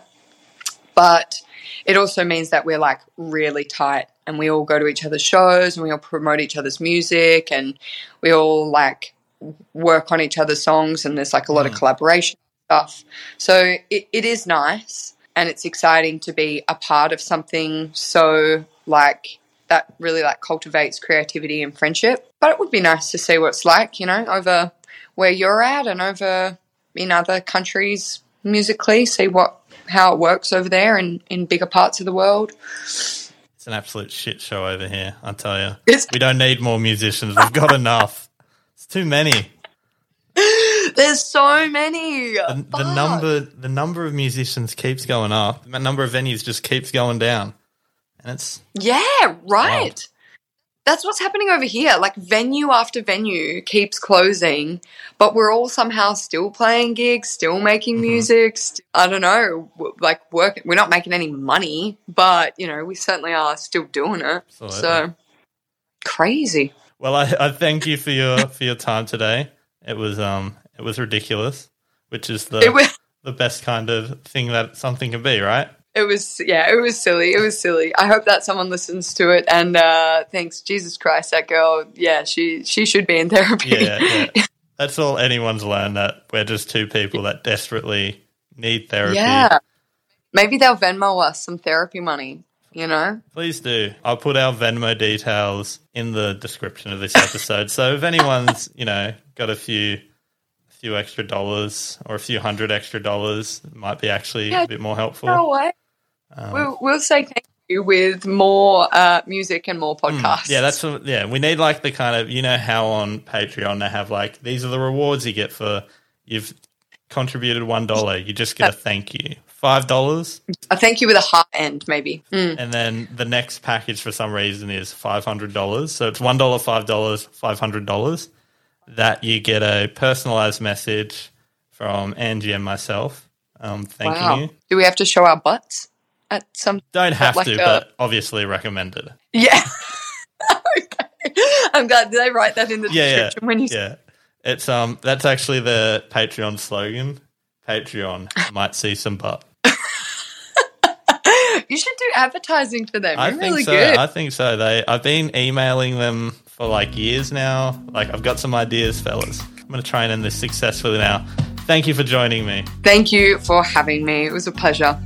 But it also means that we're like really tight and we all go to each other's shows and we all promote each other's music and we all like work on each other's songs, and there's like a lot mm. of collaboration stuff. So it, it is nice. And it's exciting to be a part of something so like that really like cultivates creativity and friendship. But it would be nice to see what it's like, you know, over where you're at and over in other countries musically, see what how it works over there and in bigger parts of the world. It's an absolute shit show over here, I tell you. It's- we don't need more musicians. We've got enough. It's too many. There's so many. The, the number, the number of musicians keeps going up. The number of venues just keeps going down, and it's yeah, right. wild. That's what's happening over here. Like venue after venue keeps closing, but we're all somehow still playing gigs, still making mm-hmm. music. St- I don't know, like working. We're not making any money, but you know, we certainly are still doing it. Absolutely. So crazy. Well, I, I thank you for your for your time today. It was um. It was ridiculous. which is the It was, the best kind of thing that something can be, right? it was, yeah, it was silly. It was silly. I hope that someone listens to it and uh, thinks, Jesus Christ, that girl, yeah, she she should be in therapy. Yeah, yeah. That's all anyone's learned, that we're just two people that desperately need therapy. Yeah. Maybe they'll Venmo us some therapy money, you know? Please do. I'll put our Venmo details in the description of this episode. So if anyone's, you know, got a few a few extra dollars or a few hundred extra dollars, it might be actually Yeah, a bit more helpful. No way. Um, We'll, we'll say thank you with more uh, music and more podcasts. Mm, Yeah, that's what, yeah. We need like the kind of, you know how on Patreon they have like, these are the rewards you get for you've contributed one dollar. You just get a thank you. Five dollars, a thank you with a heart end, maybe. Mm. and then the next package for some reason is five hundred dollars. So it's one dollar, five dollars, five hundred dollars. That you get a personalized message from Angie and myself, um, thanking Wow. you. Do we have to show our butts at some? Don't have like to, a- but obviously recommended. Yeah. Okay. I'm glad. Did they write that in the Yeah, yeah, description when you? yeah. It's um, that's actually the Patreon slogan. Patreon might see some butt. You should do advertising for them. I You're think really so. good. I think so. They, I've been emailing them for like years now. Like I've got some ideas, fellas. I'm going to try and end this successfully now. Thank you for joining me. Thank you for having me. It was a pleasure.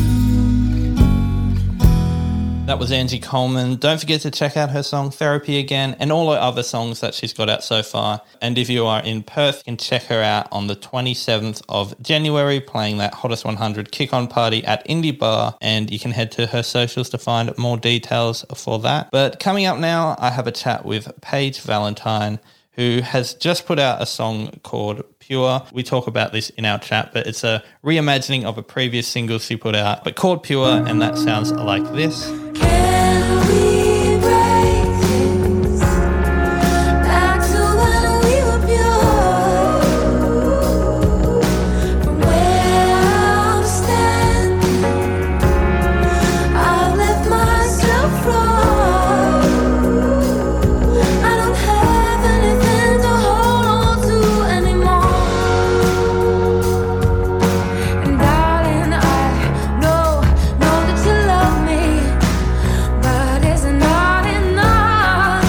That was Angie Coleman. Don't forget to check out her song Therapy again and all her other songs that she's got out so far. And if you are in Perth, you can check her out on the twenty-seventh of January playing that Hottest one hundred kick-on party at Indie Bar. And you can head to her socials to find more details for that. But coming up now, I have a chat with Paige Valentine, who has just put out a song called Pure. We talk about this in our chat, but it's a reimagining of a previous single she put out, but called Pure, and that sounds like this. Can we break this back to when we were pure? From where I'm standing, I've left myself wrong. I don't have anything to hold on to anymore. And darling, I know, know that you love me. But it's not enough.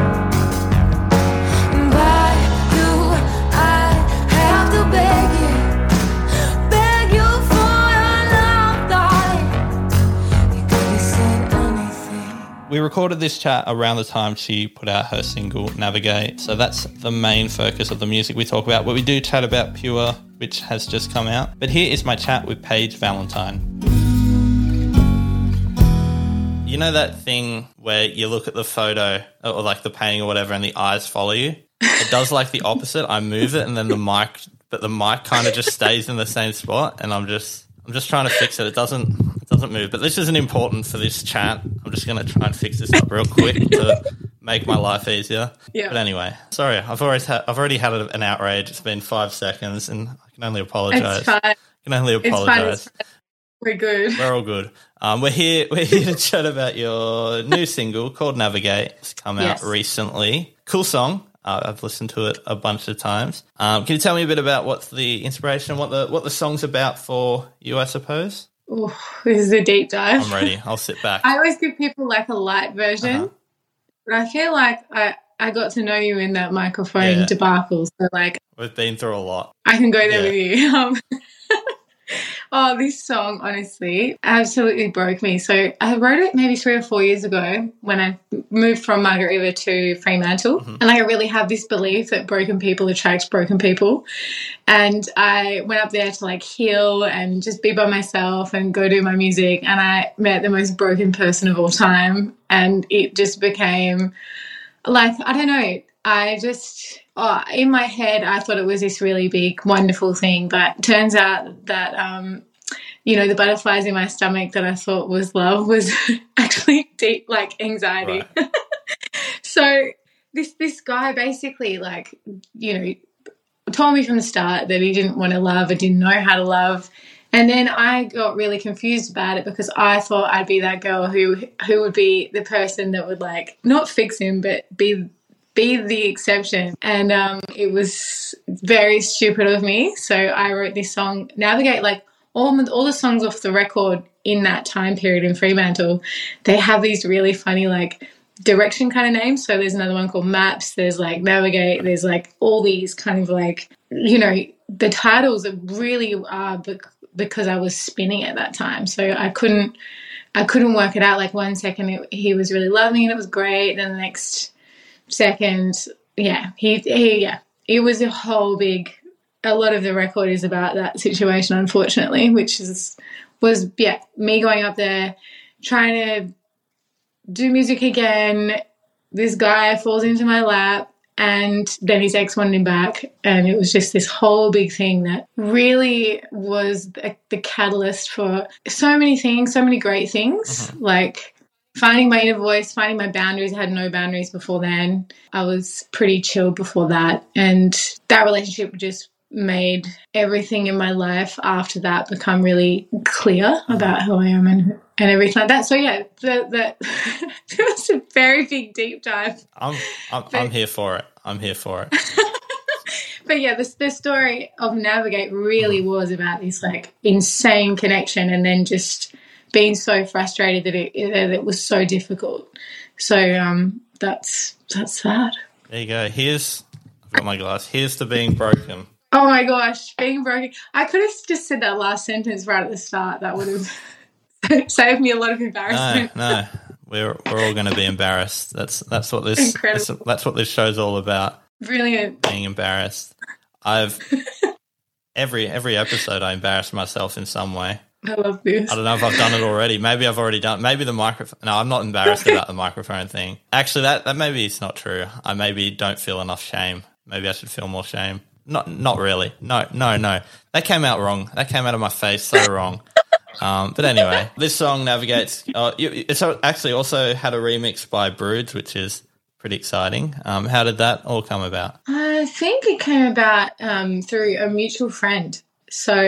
And why do I have to beg you, beg you for your love, darling? You could have said anything. We recorded this chat around the time she put out her single Navigate, so that's the main focus of the music we talk about, but we do chat about Pure, which has just come out. But here is my chat with Paige Valentine. You know that thing where you look at the photo or like the painting or whatever and the eyes follow you? It does like the opposite. I move it and then the mic, but the mic kind of just stays in the same spot, and I'm just I'm just trying to fix it. It doesn't it doesn't move. But this isn't important for this chat. I'm just going to try and fix this up real quick to make my life easier. Yeah. But anyway, sorry. I've always had I've already had an outrage. It's been five seconds, and I can only apologize. It's fine. I can only It's fine. apologize. It's fine. We're good. We're all good. Um, we're here. We're here to chat about your new single called Navigate. It's come out Yes. recently. Cool song. Uh, I've listened to it a bunch of times. Um, can you tell me a bit about what's the inspiration, what the what the song's about for you? I suppose. Ooh, this is a deep dive. I'm ready. I'll sit back. I always give people like a light version, Uh-huh. but I feel like I, I got to know you in that microphone Yeah. debacle. So like We've been through a lot. I can go there Yeah. with you. Um, oh, this song honestly absolutely broke me. So I wrote it maybe three or four years ago when I moved from Margaret River to Fremantle, Mhm. and like, I really have this belief that broken people attract broken people. And I went up there to like heal and just be by myself and go do my music. And I met the most broken person of all time, and it just became like, I don't know. I just, oh, in my head, I thought it was this really big, wonderful thing. But turns out that, um, you know, the butterflies in my stomach that I thought was love was actually deep, like anxiety. Right. So this this guy basically, like, you know, told me from the start that he didn't want to love, or didn't know how to love. And then I got really confused about it because I thought I'd be that girl who who would be the person that would like not fix him, but be be the exception. And um, it was very stupid of me. So I wrote this song, Navigate, like all, all the songs off the record in that time period in Fremantle, they have these really funny like direction kind of names. So there's another one called Maps, there's like Navigate, there's like all these kind of like, you know, the titles are really are bec- because I was spinning at that time. So I couldn't I couldn't work it out. Like one second it, he was really loving and it was great. Then the next second, yeah, he, he, yeah, it was a whole big, a lot of the record is about that situation, unfortunately, which is, was, yeah, me going up there, trying to do music again. This guy falls into my lap and then his ex wanted him back. And it was just this whole big thing that really was the, the catalyst for so many things, so many great things, uh-huh. like finding my inner voice, finding my boundaries. I had no boundaries before then. I was pretty chilled before that. And that relationship just made everything in my life after that become really clear about who I am and, and everything like that. So, yeah, that, that it was a very big deep dive. I'm, I'm, but, I'm here for it. I'm here for it. But, yeah, the, the story of Navigate really mm. was about this, like, insane connection and then just being so frustrated that it, that it was so difficult. So um, that's that's that. There you go. Here's, I've got my glass. Here's to being broken. Oh, my gosh, being broken. I could have just said that last sentence right at the start. That would have saved me a lot of embarrassment. No, no. We're we're all going to be embarrassed. That's that's what this, this that's what this show's all about. Brilliant. Being embarrassed. I've every every episode I embarrass myself in some way. I love this. I don't know if I've done it already. Maybe I've already done. Maybe the microphone. No, I'm not embarrassed about the microphone thing. Actually, that that maybe it's not true. I maybe don't feel enough shame. Maybe I should feel more shame. Not not really. No, no, no. That came out wrong. That came out of my face so wrong. Um, but anyway, this song navigates. Uh, it's actually also had a remix by Broods, which is pretty exciting. Um, how did that all come about? I think it came about um, through a mutual friend. So,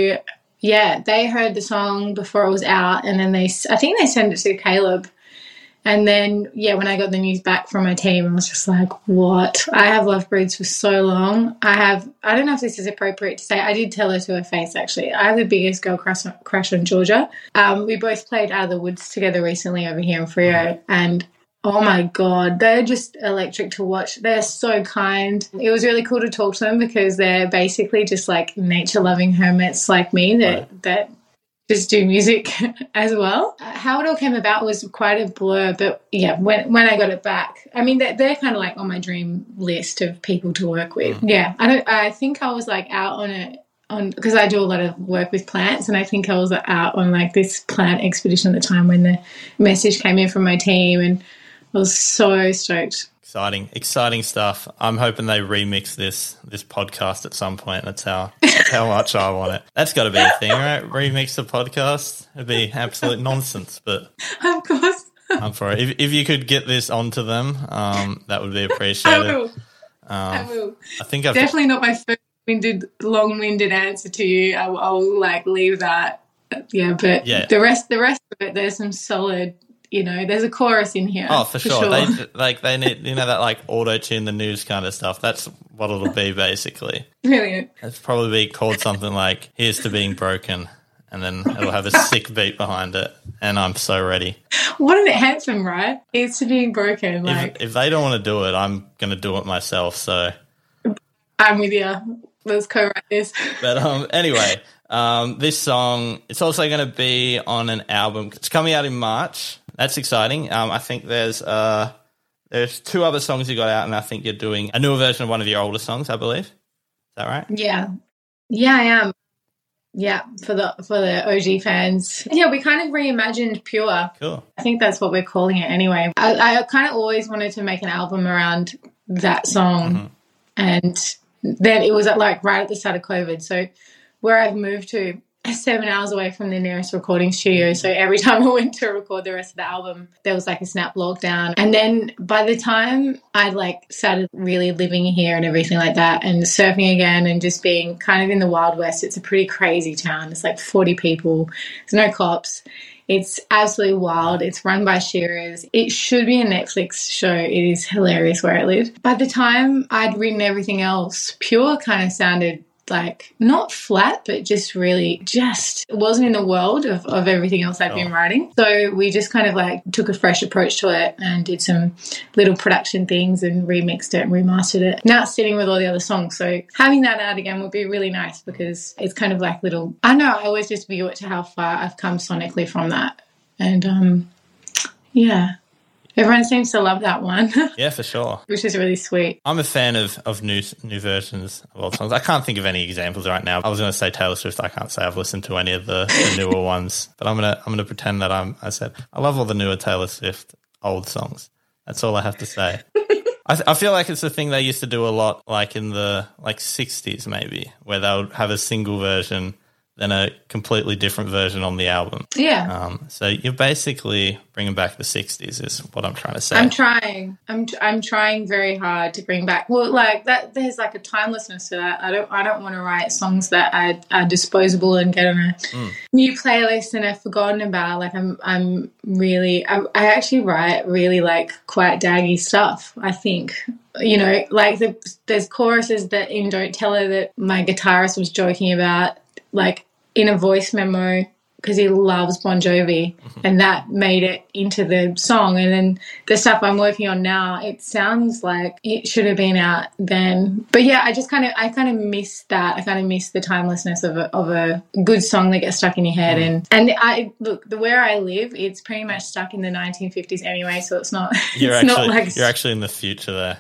yeah, they heard the song before it was out, and then they, I think they sent it to Caleb. And then, yeah, when I got the news back from my team, I was just like, what? I have loved Broods for so long. I have, I don't know if this is appropriate to say, I did tell her to her face, actually. I have the biggest girl crush on, crush on Georgia. Um, we both played Out of the Woods together recently over here in Freo, and oh, my God, they're just electric to watch. They're so kind. It was really cool to talk to them because they're basically just like nature-loving hermits like me that, right. that just do music as well. How it all came about was quite a blur, but yeah, when when I got it back, I mean, they're, they're kind of like on my dream list of people to work with. Mm. Yeah, I don't. I think I was like out on it on because I do a lot of work with plants, and I think I was out on like this plant expedition at the time when the message came in from my team, and I was so stoked. Exciting, exciting stuff. I'm hoping they remix this this podcast at some point. That's how that's how much I want it. That's got to be a thing, right? Remix the podcast. It'd be absolute nonsense, but of course, I'm for it. If, if you could get this onto them, um, that would be appreciated. I will. Um, I will. I think I've definitely not my first winded, long-winded answer to you. I, I'll like leave that. Yeah, but yeah. the rest, the rest of it, there's some solid. You know, there's a chorus in here. Oh, for, for sure. sure. They like they need, you know, that like auto tune the news kind of stuff. That's what it'll be basically. Brilliant. It's probably be called something like "Here's to Being Broken," and then it'll have a sick beat behind it. And I'm so ready. What an anthem, right? Here's to Being Broken. Like, if, if they don't want to do it, I'm going to do it myself. So I'm with you. Let's co-write this. But um, anyway. Um, this song, it's also going to be on an album. It's coming out in March. That's exciting. Um, I think there's uh, there's two other songs you got out, and I think you're doing a newer version of one of your older songs, I believe. Is that right? Yeah. Yeah, I am. Yeah, for the for the O G fans. Yeah, we kind of reimagined Pure. Cool. I think that's what we're calling it anyway. I, I kind of always wanted to make an album around that song, mm-hmm. and then it was at, like right at the start of COVID, so where I've moved to seven hours away from the nearest recording studio. So every time I went to record the rest of the album, there was like a snap lockdown. And then by the time I like started really living here and everything like that and surfing again and just being kind of in the Wild West, it's a pretty crazy town. It's like forty people. There's no cops. It's absolutely wild. It's run by shearers. It should be a Netflix show. It is hilarious where I live. By the time I'd written everything else, Pure kind of sounded like not flat, but just really just it wasn't in the world of, of everything else I've been writing. So we just kind of like took a fresh approach to it and did some little production things and remixed it and remastered it. Now it's sitting with all the other songs. So having that out again would be really nice because it's kind of like little, I know I always just view it to how far I've come sonically from that. And um, yeah. Everyone seems to love that one. Yeah, for sure. Which is really sweet. I'm a fan of, of new new versions of old songs. I can't think of any examples right now. I was going to say Taylor Swift. I can't say I've listened to any of the, the newer ones, but I'm gonna I'm gonna pretend that I'm. I said I love all the newer Taylor Swift old songs. That's all I have to say. I, th- I feel like it's a thing they used to do a lot, like in the like sixties maybe, where they would have a single version, then a completely different version on the album. Yeah. Um, so you're basically bringing back the sixties is what I'm trying to say. I'm trying. I'm I'm trying very hard to bring back. Well, like that. There's like a timelessness to that. I don't. I don't want to write songs that are, are disposable and get on a Mm. new playlist and are forgotten about. Like I'm. I'm really. I, I actually write really like quite daggy stuff. I think. You know, like the, there's choruses that in Don't Tell Her that my guitarist was joking about, like in a voice memo, because he loves Bon Jovi, and that made it into the song. And then the stuff I'm working on now, it sounds like it should have been out then. But yeah, I just kind of, I kind of miss that. I kind of miss the timelessness of a, of a good song that gets stuck in your head. And and I look, the where I live, it's pretty much stuck in the nineteen fifties anyway, so it's not. You're it's actually not like you're actually in the future there.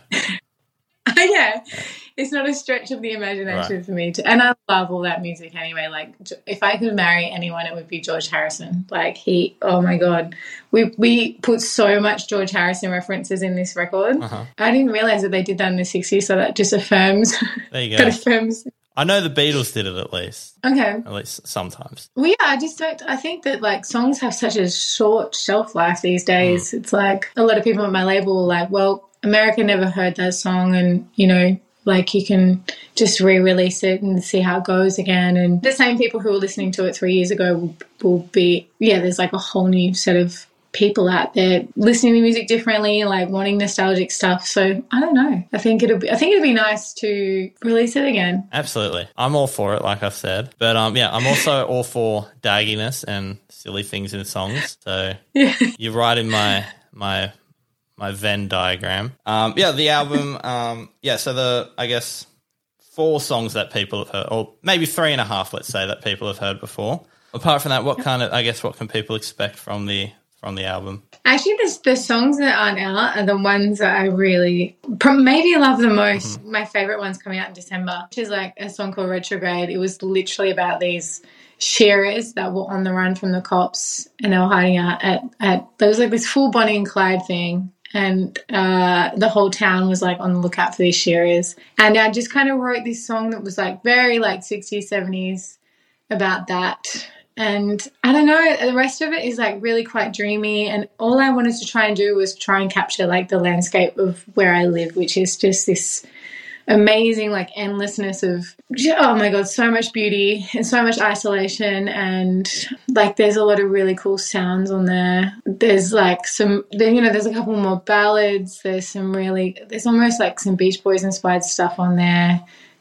yeah, it's not a stretch of the imagination Right. for me to, and I love all that music anyway. Like, if I could marry anyone, it would be George Harrison. Like he, oh my god, we we put so much George Harrison references in this record. Uh-huh. I didn't realize that they did that in the sixties, so that just affirms. There you that go. affirms. I know the Beatles did it at least, Okay. at least sometimes. Well, yeah, I just don't. I think that like songs have such a short shelf life these days. It's like a lot of people at my label were like, well, America never heard that song, and you know, like you can just re-release it and see how it goes again. And the same people who were listening to it three years ago will, will be, yeah, there's like a whole new set of people out there listening to music differently, like wanting nostalgic stuff. So I don't know. I think it'll be. I think it'd be nice to release it again. Absolutely, I'm all for it, like I've said. But um, yeah, I'm also all for dagginess and silly things in songs. So Yeah. you're right in my my. my Venn diagram. Um, yeah, the album, um, yeah, so the, I guess, four songs that people have heard, or maybe three and a half, let's say, that people have heard before. Apart from that, what kind of, I guess, what can people expect from the from the album? Actually, the, the songs that aren't out are the ones that I really pro- maybe love the most. My favourite one's coming out in December, which is like a song called Retrograde. It was literally about these shearers that were on the run from the cops, and they were hiding out at, at there was like this full Bonnie and Clyde thing. And uh, the whole town was like on the lookout for these shearers. And I just kind of wrote this song that was like very like sixties, seventies about that. And I don't know, the rest of it is like really quite dreamy. And all I wanted to try and do was try and capture like the landscape of where I live, which is just this amazing like endlessness of, oh my god, so much beauty and so much isolation, and like there's a lot of really cool sounds on there. There's like some, you know, there's a couple more ballads, there's some really, there's almost like some Beach Boys inspired stuff on there,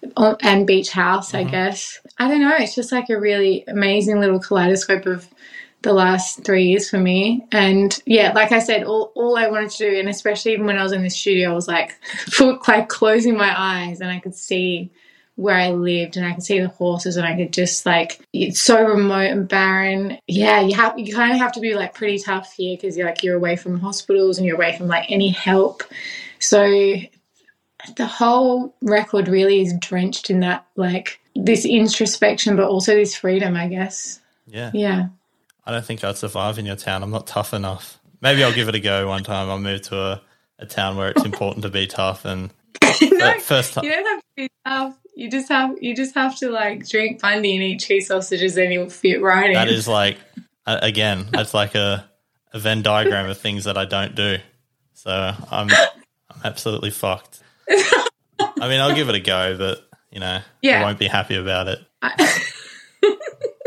and Beach House, I guess. I don't know, it's just like a really amazing little kaleidoscope of the last three years for me. And yeah, like I said, all, all I wanted to do, and especially even when I was in the studio, I was like, like closing my eyes and I could see where I lived and I could see the horses, and I could just like, it's so remote and barren. Yeah, you have, you kind of have to be like pretty tough here because you're like, you're away from hospitals and you're away from like any help. So the whole record really is drenched in that, like this introspection, but also this freedom, I guess. Yeah. Yeah. I don't think I'd survive in your town. I'm not tough enough. Maybe I'll give it a go one time. I'll move to a, a town where it's important to be tough. And No, first time, you don't have to be tough. You just have you just have to like drink Bundy and eat cheese sausages, and you'll fit right in. that is like, uh, again, that's like a, a Venn diagram of things that I don't do. So I'm, I'm absolutely fucked. I mean, I'll give it a go, but, you know, Yeah. I won't be happy about it. I-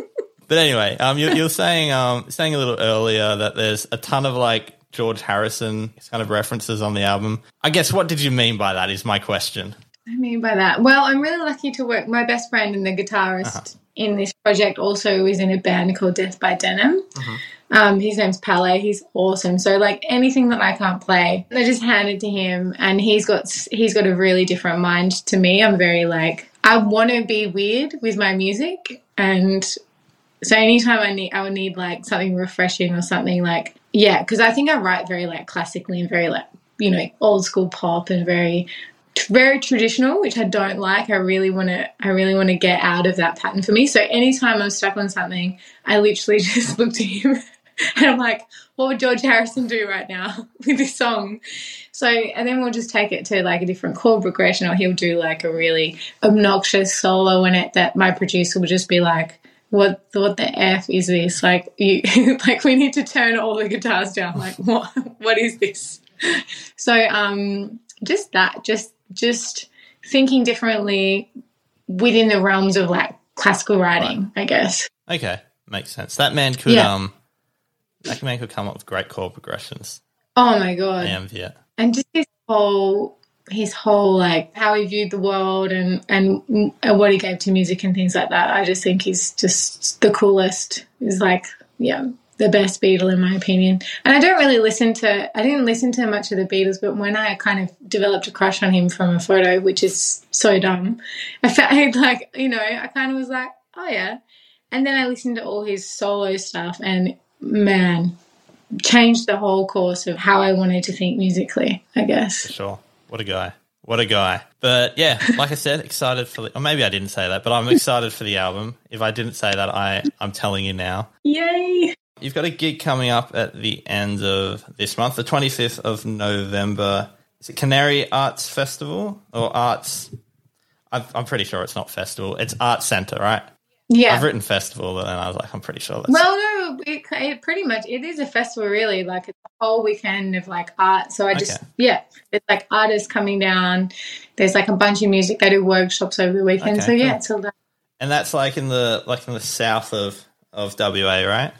But anyway, um, you, you were saying um, saying a little earlier that there's a ton of like George Harrison kind of references on the album. I guess what did you mean by that is my question. I mean by that? Well, I'm really lucky to work. My best friend and the guitarist Uh-huh. in this project also is in a band called Death by Denim. Mhm. Um, his name's Palais. He's awesome. So like anything that I can't play, I just hand it to him, and he's got he's got a really different mind to me. I'm very like I want to be weird with my music, and so anytime I need I would need like something refreshing or something like yeah, because I think I write very like classically and very like you know old school pop and very very traditional, which I don't like. I really want to I really want to get out of that pattern for me. So anytime I'm stuck on something, I literally just look to him and I'm like, what would George Harrison do right now with this song? So, and then we'll just take it to like a different chord progression, or he'll do like a really obnoxious solo in it that my producer will just be like, what what the F is this? Like you like we need to turn all the guitars down. Like what what is this? So um just that, just just thinking differently within the realms of like classical writing, I guess. Okay, makes sense. That man could Yeah. um, that man could come up with great chord progressions. Oh my god. I envy it. And just his whole his whole like how he viewed the world and and, and what he gave to music and things like that. I just think he's just the coolest. He's like yeah, the best Beatle in my opinion. And I don't really listen to I didn't listen to much of the Beatles, but when I kind of developed a crush on him from a photo, which is so dumb, I felt like, you know, I kind of was like, oh yeah. And then I listened to all his solo stuff and man, changed the whole course of how I wanted to think musically, I guess. For sure. What a guy. What a guy. But yeah, like I said, excited for the, or maybe I didn't say that, but I'm excited for the album. If I didn't say that, I, I'm telling you now. Yay. You've got a gig coming up at the end of this month, the twenty-fifth of November. Is it Canary Arts Festival or Arts? I've, I'm pretty sure it's not festival. It's Arts Centre, right? Yeah. I've written festival, but then I was like, I'm pretty sure that's Well, no, it, it pretty much, it is a festival really, like it's a whole weekend of like art. So I just, Okay. yeah, it's like artists coming down. There's like a bunch of music. They do workshops over the weekend. Okay, so yeah, cool. it's a lot. and that's like in the like in the south of, of W A, right?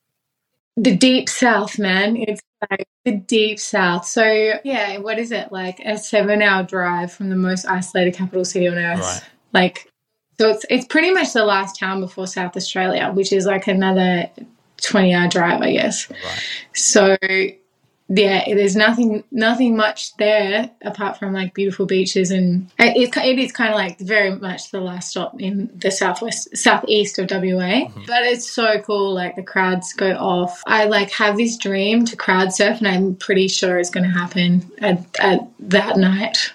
The deep south, man. It's like the deep south. So yeah, what is it? Like a seven hour drive from the most isolated capital city on earth. Right. Like, so it's it's pretty much the last town before South Australia, which is like another twenty hour drive, I guess. Right. So yeah, there's nothing nothing much there apart from like beautiful beaches, and it, it is kind of like very much the last stop in the southwest southeast of W A. Mm-hmm. But it's so cool, like the crowds go off. I like have this dream to crowd surf, and I'm pretty sure it's going to happen at, at that night.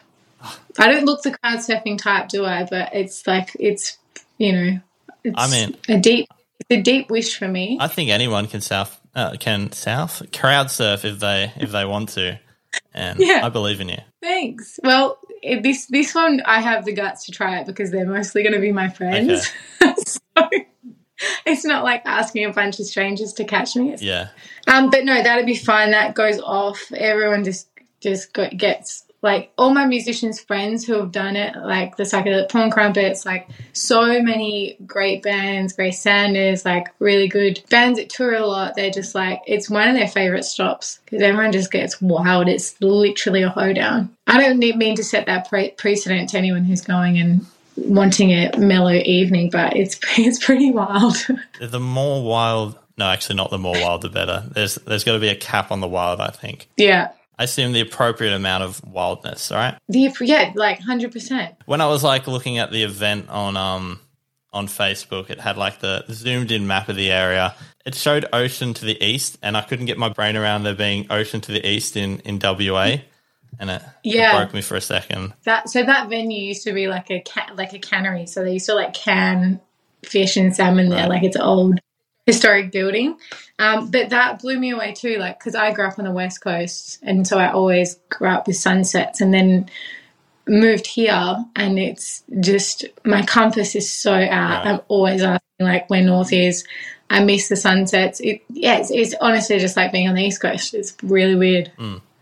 I don't look the crowd surfing type, do I? But it's like it's you know, it's I mean- a deep it's a deep wish for me. I think anyone can south uh, can south crowd surf if they if they want to, and Yeah. I believe in you. Thanks. Well, it, this this one I have the guts to try it because they're mostly going to be my friends. So it's not like asking a bunch of strangers to catch me. It's- Yeah, Um, but no, that'd be fine. That goes off. Everyone just just go, gets like all my musicians friends who have done it, like the Psychedelic Prawn Crumpets, like so many great bands, Grace Sanders, like really good bands that tour a lot. They're just like, it's one of their favorite stops because everyone just gets wild. It's literally a hoedown. I don't need, mean to set that pre- precedent to anyone who's going and wanting a mellow evening, but it's it's pretty wild. the more wild. No, actually, not the more wild, the better. There's there's got to be a cap on the wild. I think. Yeah. I assume the appropriate amount of wildness. All right. The, yeah, like one hundred percent. When I was like looking at the event on um on Facebook, it had like the zoomed in map of the area. It showed ocean to the east, and I couldn't get my brain around there being ocean to the east in, in W A, and it, Yeah. it broke me for a second. That so that venue used to be like a ca- like a cannery. So they used to like can fish and salmon there. Right. Like it's an old historic building. Um, but that blew me away too. Like because I grew up on the West Coast, and so I always grew up with sunsets, and then moved here, and it's just my compass is so out. Right. I'm always asking like where north is. I miss the sunsets. It yeah, it's, it's honestly just like being on the East Coast. It's really weird.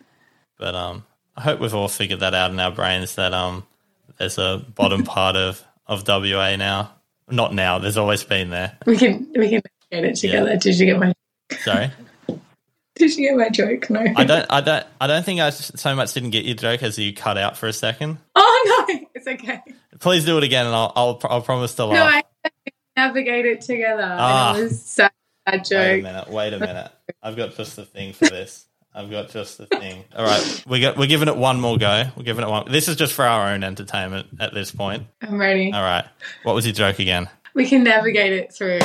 But um, I hope we've all figured that out in our brains that um, there's a bottom part of, of W A now. Not now. There's always been there. We can we can get it together. Yeah. Did you get my Sorry. Did you get my joke? No. I don't. I don't. I don't think I so much didn't get your joke as you cut out for a second. Oh no, it's okay. Please do it again, and I'll. I'll, I'll promise to No, laugh. I navigate it together. Ah. And it was such a bad Wait a joke. minute. Wait a minute. I've got just the thing for this. I've got just the thing. All right, we got. We're giving it one more go. We're giving it one. This is just for our own entertainment at this point. I'm ready. All right. What was your joke again? We can navigate it through.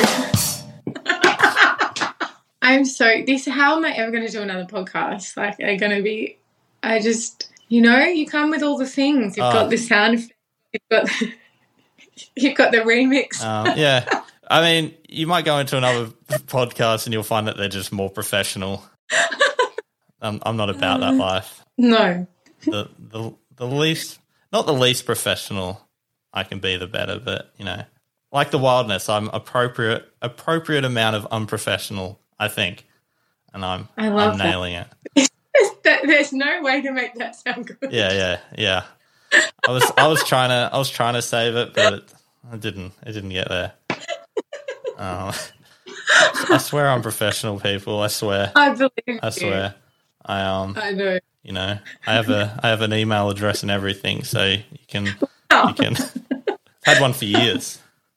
I'm so this. How am I ever going to do another podcast? Like, are going to be? I just, you know, you come with all the things. You've Oh. got the sound. effects, You've got. You've got the remix. Um, yeah. I mean, you might go into another podcast and you'll find that they're just more professional. I'm, I'm not about that life. No. The, the the least, not the least professional I can be, the better. But you know, like the wildness, I'm appropriate appropriate amount of unprofessional, I think, and I'm I love I'm that. nailing it. That- There's no way to make that sound good. Yeah, yeah, yeah. I was I was trying to I was trying to save it, but it, I didn't. It didn't get there. Um, I swear I'm professional, people. I swear. I believe I you. swear. I um, I know. you know, I have a I have an email address and everything, so you can you can. I've had one for years.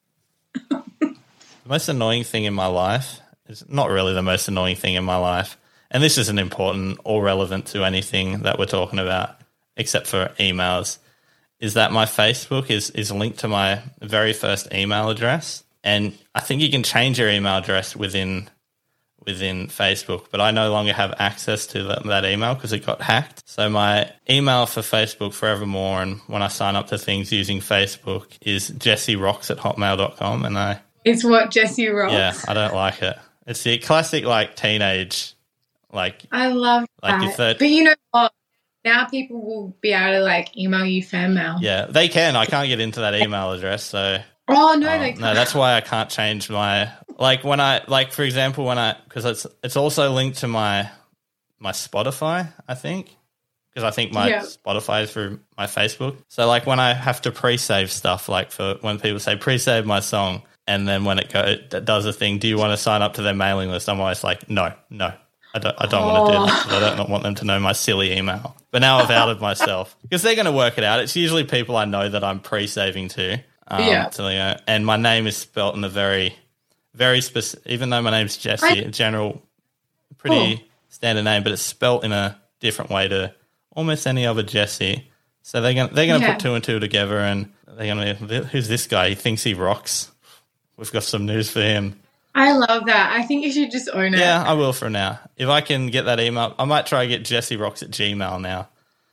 The most annoying thing in my life is not really the most annoying thing in my life, and this isn't important or relevant to anything that we're talking about, except for emails, is that my Facebook is is linked to my very first email address, and I think you can change your email address within within Facebook, but I no longer have access to that, that email because it got hacked. So my email for Facebook forevermore, and when I sign up to things using Facebook, is jessierocks at hotmail dot com, and I It's what Jessie rocks. yeah, I don't like it. It's the classic like teenage like I love Like that. if that- But you know what? Now people will be able to like email you fan mail. yeah, they can. I can't get into that email address, so Oh no, Oh, they can't. no, that's why I can't change my like when I like for example when I because it's it's also linked to my my Spotify, I think, because I think my Yeah. Spotify is through my Facebook. So like when I have to pre-save stuff, like for when people say pre-save my song, and then when it go it does a thing, do you want to sign up to their mailing list? I'm always like, no, no. I don't, I don't want to do that 'cause I don't want them to know my silly email. But now I've outed myself because they're going to work it out. It's usually people I know that I'm pre-saving to. Um, Yeah. so, you know, and my name is spelt in a very, very specific, even though my name's Jesse, I- a general, pretty Oh. standard name, but it's spelt in a different way to almost any other Jesse. So they're going to they're gonna Yeah. put two and two together and they're going to, who's this guy? He thinks he rocks. We've got some news for him. I love that. I think you should just own it. Yeah, I will for now. If I can get that email, I might try to get Jesse Rocks at Gmail now,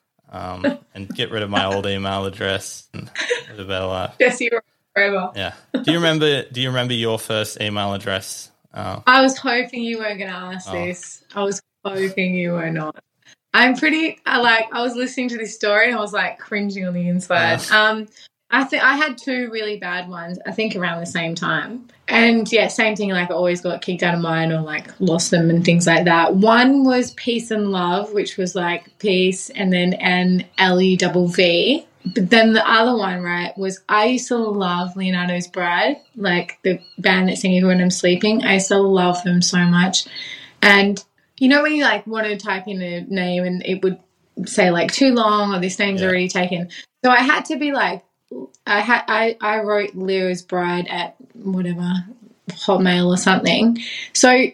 um, and get rid of my old email address and live a better life. Jessie rocks forever. Yeah. Do you remember? Do you remember your first email address? Oh, I was hoping you weren't going to ask Oh. this. I was hoping you were not. I'm pretty. I like. I was listening to this story and I was like cringing on the inside. Yeah. Um, I think I had two really bad ones. I think around the same time. And yeah, same thing. Like I always got kicked out of mine or like lost them and things like that. One was Peace and Love, which was like peace and then N L E double V. But then the other one, right, was I used to love Leonardo's Bride, like the band that sing Even When I'm Sleeping. I used to love them so much. And you know when you like want to type in a name and it would say like too long or this name's Yeah. already taken. So I had to be like, I had I, I wrote Leo's Bride at whatever Hotmail or something. So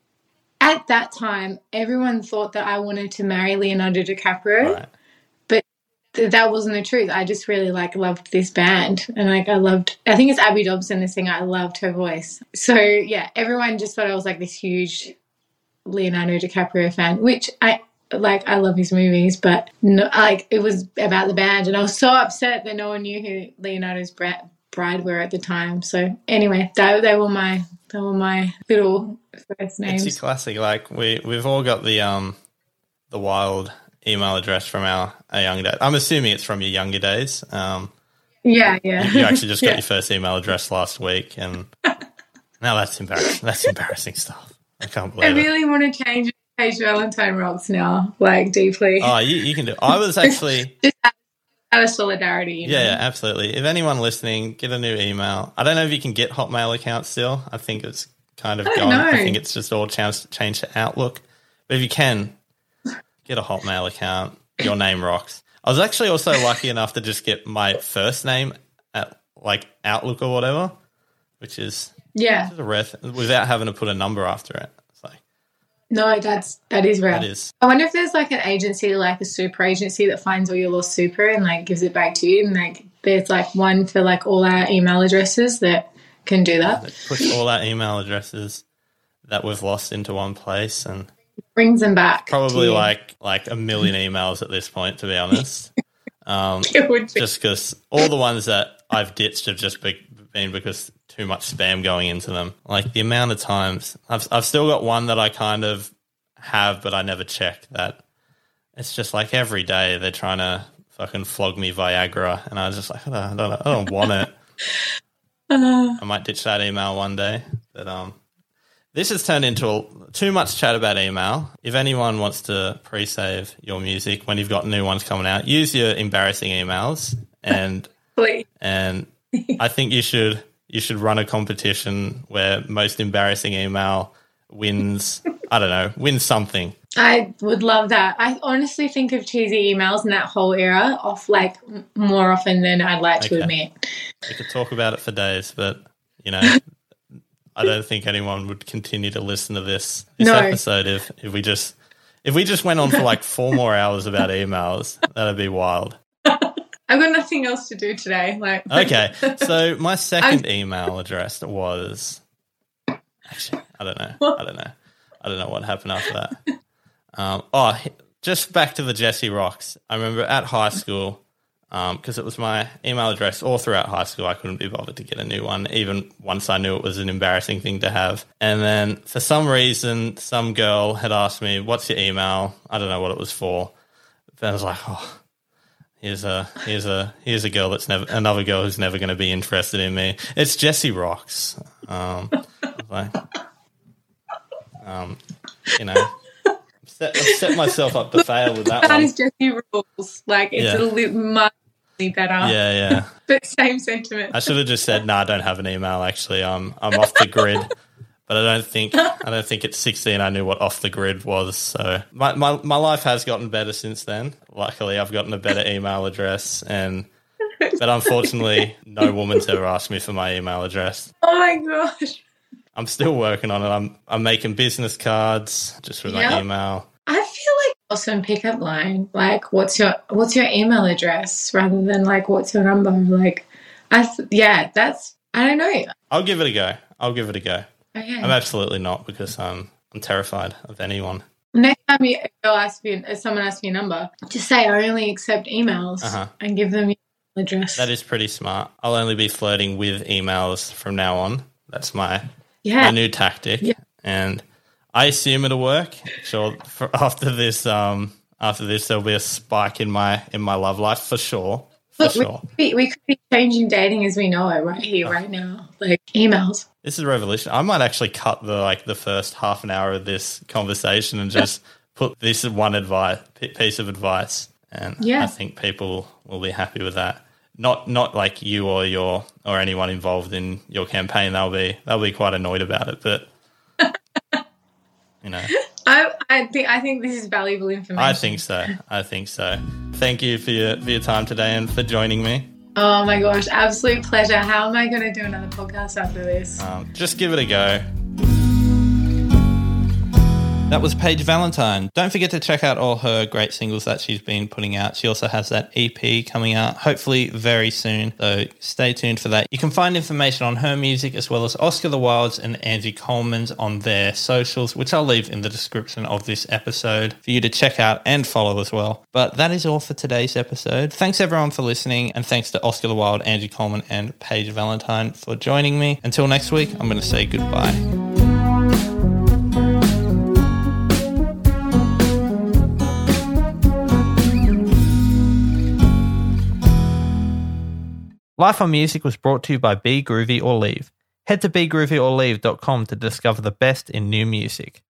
at that time, everyone thought that I wanted to marry Leonardo DiCaprio. right. Th- that wasn't the truth. I just really like loved this band and like I loved I think it's Abby Dobson, the singer. I loved her voice. So yeah, everyone just thought I was like this huge Leonardo DiCaprio fan, which I like I love his movies, but no, like it was about the band and I was so upset that no one knew who Leonardo's bra- bride were at the time. So anyway, that they were my they were my little first names. It's a classic. Like we we've all got the um the wild email address from our, our young days. I'm assuming it's from your younger days. Um, Yeah, yeah. you, you actually just got Yeah. your first email address last week, and now that's embarrassing. That's embarrassing stuff. I can't I believe it. really want to change Paige Valentine Rocks now, like deeply. Oh, you, you can do. I was actually Just add, out of solidarity. You Yeah, know? yeah, absolutely. If anyone listening, get a new email. I don't know if you can get Hotmail accounts still. I think it's kind of I don't gone. I know. think it's just all changed changed to Outlook. But if you can, get a Hotmail account. Your name rocks. I was actually also lucky enough to just get my first name at like Outlook or whatever, which is Yeah. which is a rare th- without having to put a number after it. It's like No, that's that is rare. that is. I wonder if there's like an agency, like a super agency, that finds all your lost super and like gives it back to you. And like there's like one for like all our email addresses that can do that. It puts all our email addresses that we've lost into one place and Brings them back. probably to you. like like a million emails at this point, to be honest. Um, It would be. just because all the ones that I've ditched have just be, been because too much spam going into them. Like the amount of times I've I've still got one that I kind of have, but I never check. That it's just like every day they're trying to fucking flog me Viagra, and I was just like, I don't, I don't, I don't want it. Uh, I might ditch that email one day, but um. This has turned into a, too much chat about email. If anyone wants to pre-save your music when you've got new ones coming out, use your embarrassing emails, and please. and I think you should you should run a competition where most embarrassing email wins. I don't know, wins something. I would love that. I honestly think of cheesy emails in that whole era off like m- more often than I'd like to Okay. admit. We could talk about it for days, but you know. I don't think anyone would continue to listen to this this No. episode if, if we just if we just went on for like four more hours about emails. That'd be wild. I've got nothing else to do today. Like Okay, so my second email address was actually I don't know. I don't know. I don't know what happened after that. Um, oh, just back to the Jesse Rocks. I remember at high school. Because um, it was my email address all throughout high school. I couldn't be bothered to get a new one, even once I knew it was an embarrassing thing to have. And then for some reason, some girl had asked me, what's your email? I don't know what it was for. But I was like, oh, here's a here's a here's a girl that's never another girl who's never going to be interested in me. It's Jesse Rocks. Um, I was like, um, you know, I've set, I've set myself up to fail with that that one. is Jesse rules. Like it's Yeah. a little much better. Yeah, yeah. But same sentiment. I should have just said, "No, I don't have an email. Actually, I'm I'm off the grid." But I don't think I don't think at sixteen I knew what off the grid was. So my, my my life has gotten better since then. Luckily, I've gotten a better email address, and but unfortunately, no woman's ever asked me for my email address. Oh my gosh. I'm still working on it. I'm I'm making business cards just with my Yep. email. I feel like awesome pickup line. Like, what's your what's your email address rather than like what's your number? Like, I th- yeah, that's I don't know. I'll give it a go. I'll give it a go. Okay. I'm absolutely not because I'm I'm terrified of anyone. Next time you girl asks you, if someone asks you a number, just say I only accept emails Uh-huh. and give them your email address. That is pretty smart. I'll only be flirting with emails from now on. That's my yeah. my new tactic, Yeah. and I assume it'll work. Sure, for after this, um, after this, there'll be a spike in my in my love life for sure, for Look, we, sure. could be, we could be changing dating as we know it right here, right now. Like emails. This is a revolution. I might actually cut the like the first half an hour of this conversation and just put this one advice piece of advice, and Yeah. I think people will be happy with that. Not not like you or your or anyone involved in your campaign. They'll be they'll be quite annoyed about it, but you know. I I think I think this is valuable information. I think so. I think so. Thank you for your for your time today and for joining me. Oh my gosh, absolute pleasure. How am I going to do another podcast after this? Um, just give it a go. That was Paige Valentine. Don't forget to check out all her great singles that she's been putting out. She also has that E P coming out, hopefully very soon. So stay tuned for that. You can find information on her music as well as Oscar the Wild's and Angie Coleman's on their socials, which I'll leave in the description of this episode for you to check out and follow as well. But that is all for today's episode. Thanks everyone for listening, and thanks to Oscar the Wild, Angie Coleman, and Paige Valentine for joining me. Until next week, I'm going to say goodbye. Life on Music was brought to you by Be Groovy or Leave. Head to be groovy or leave dot com to discover the best in new music.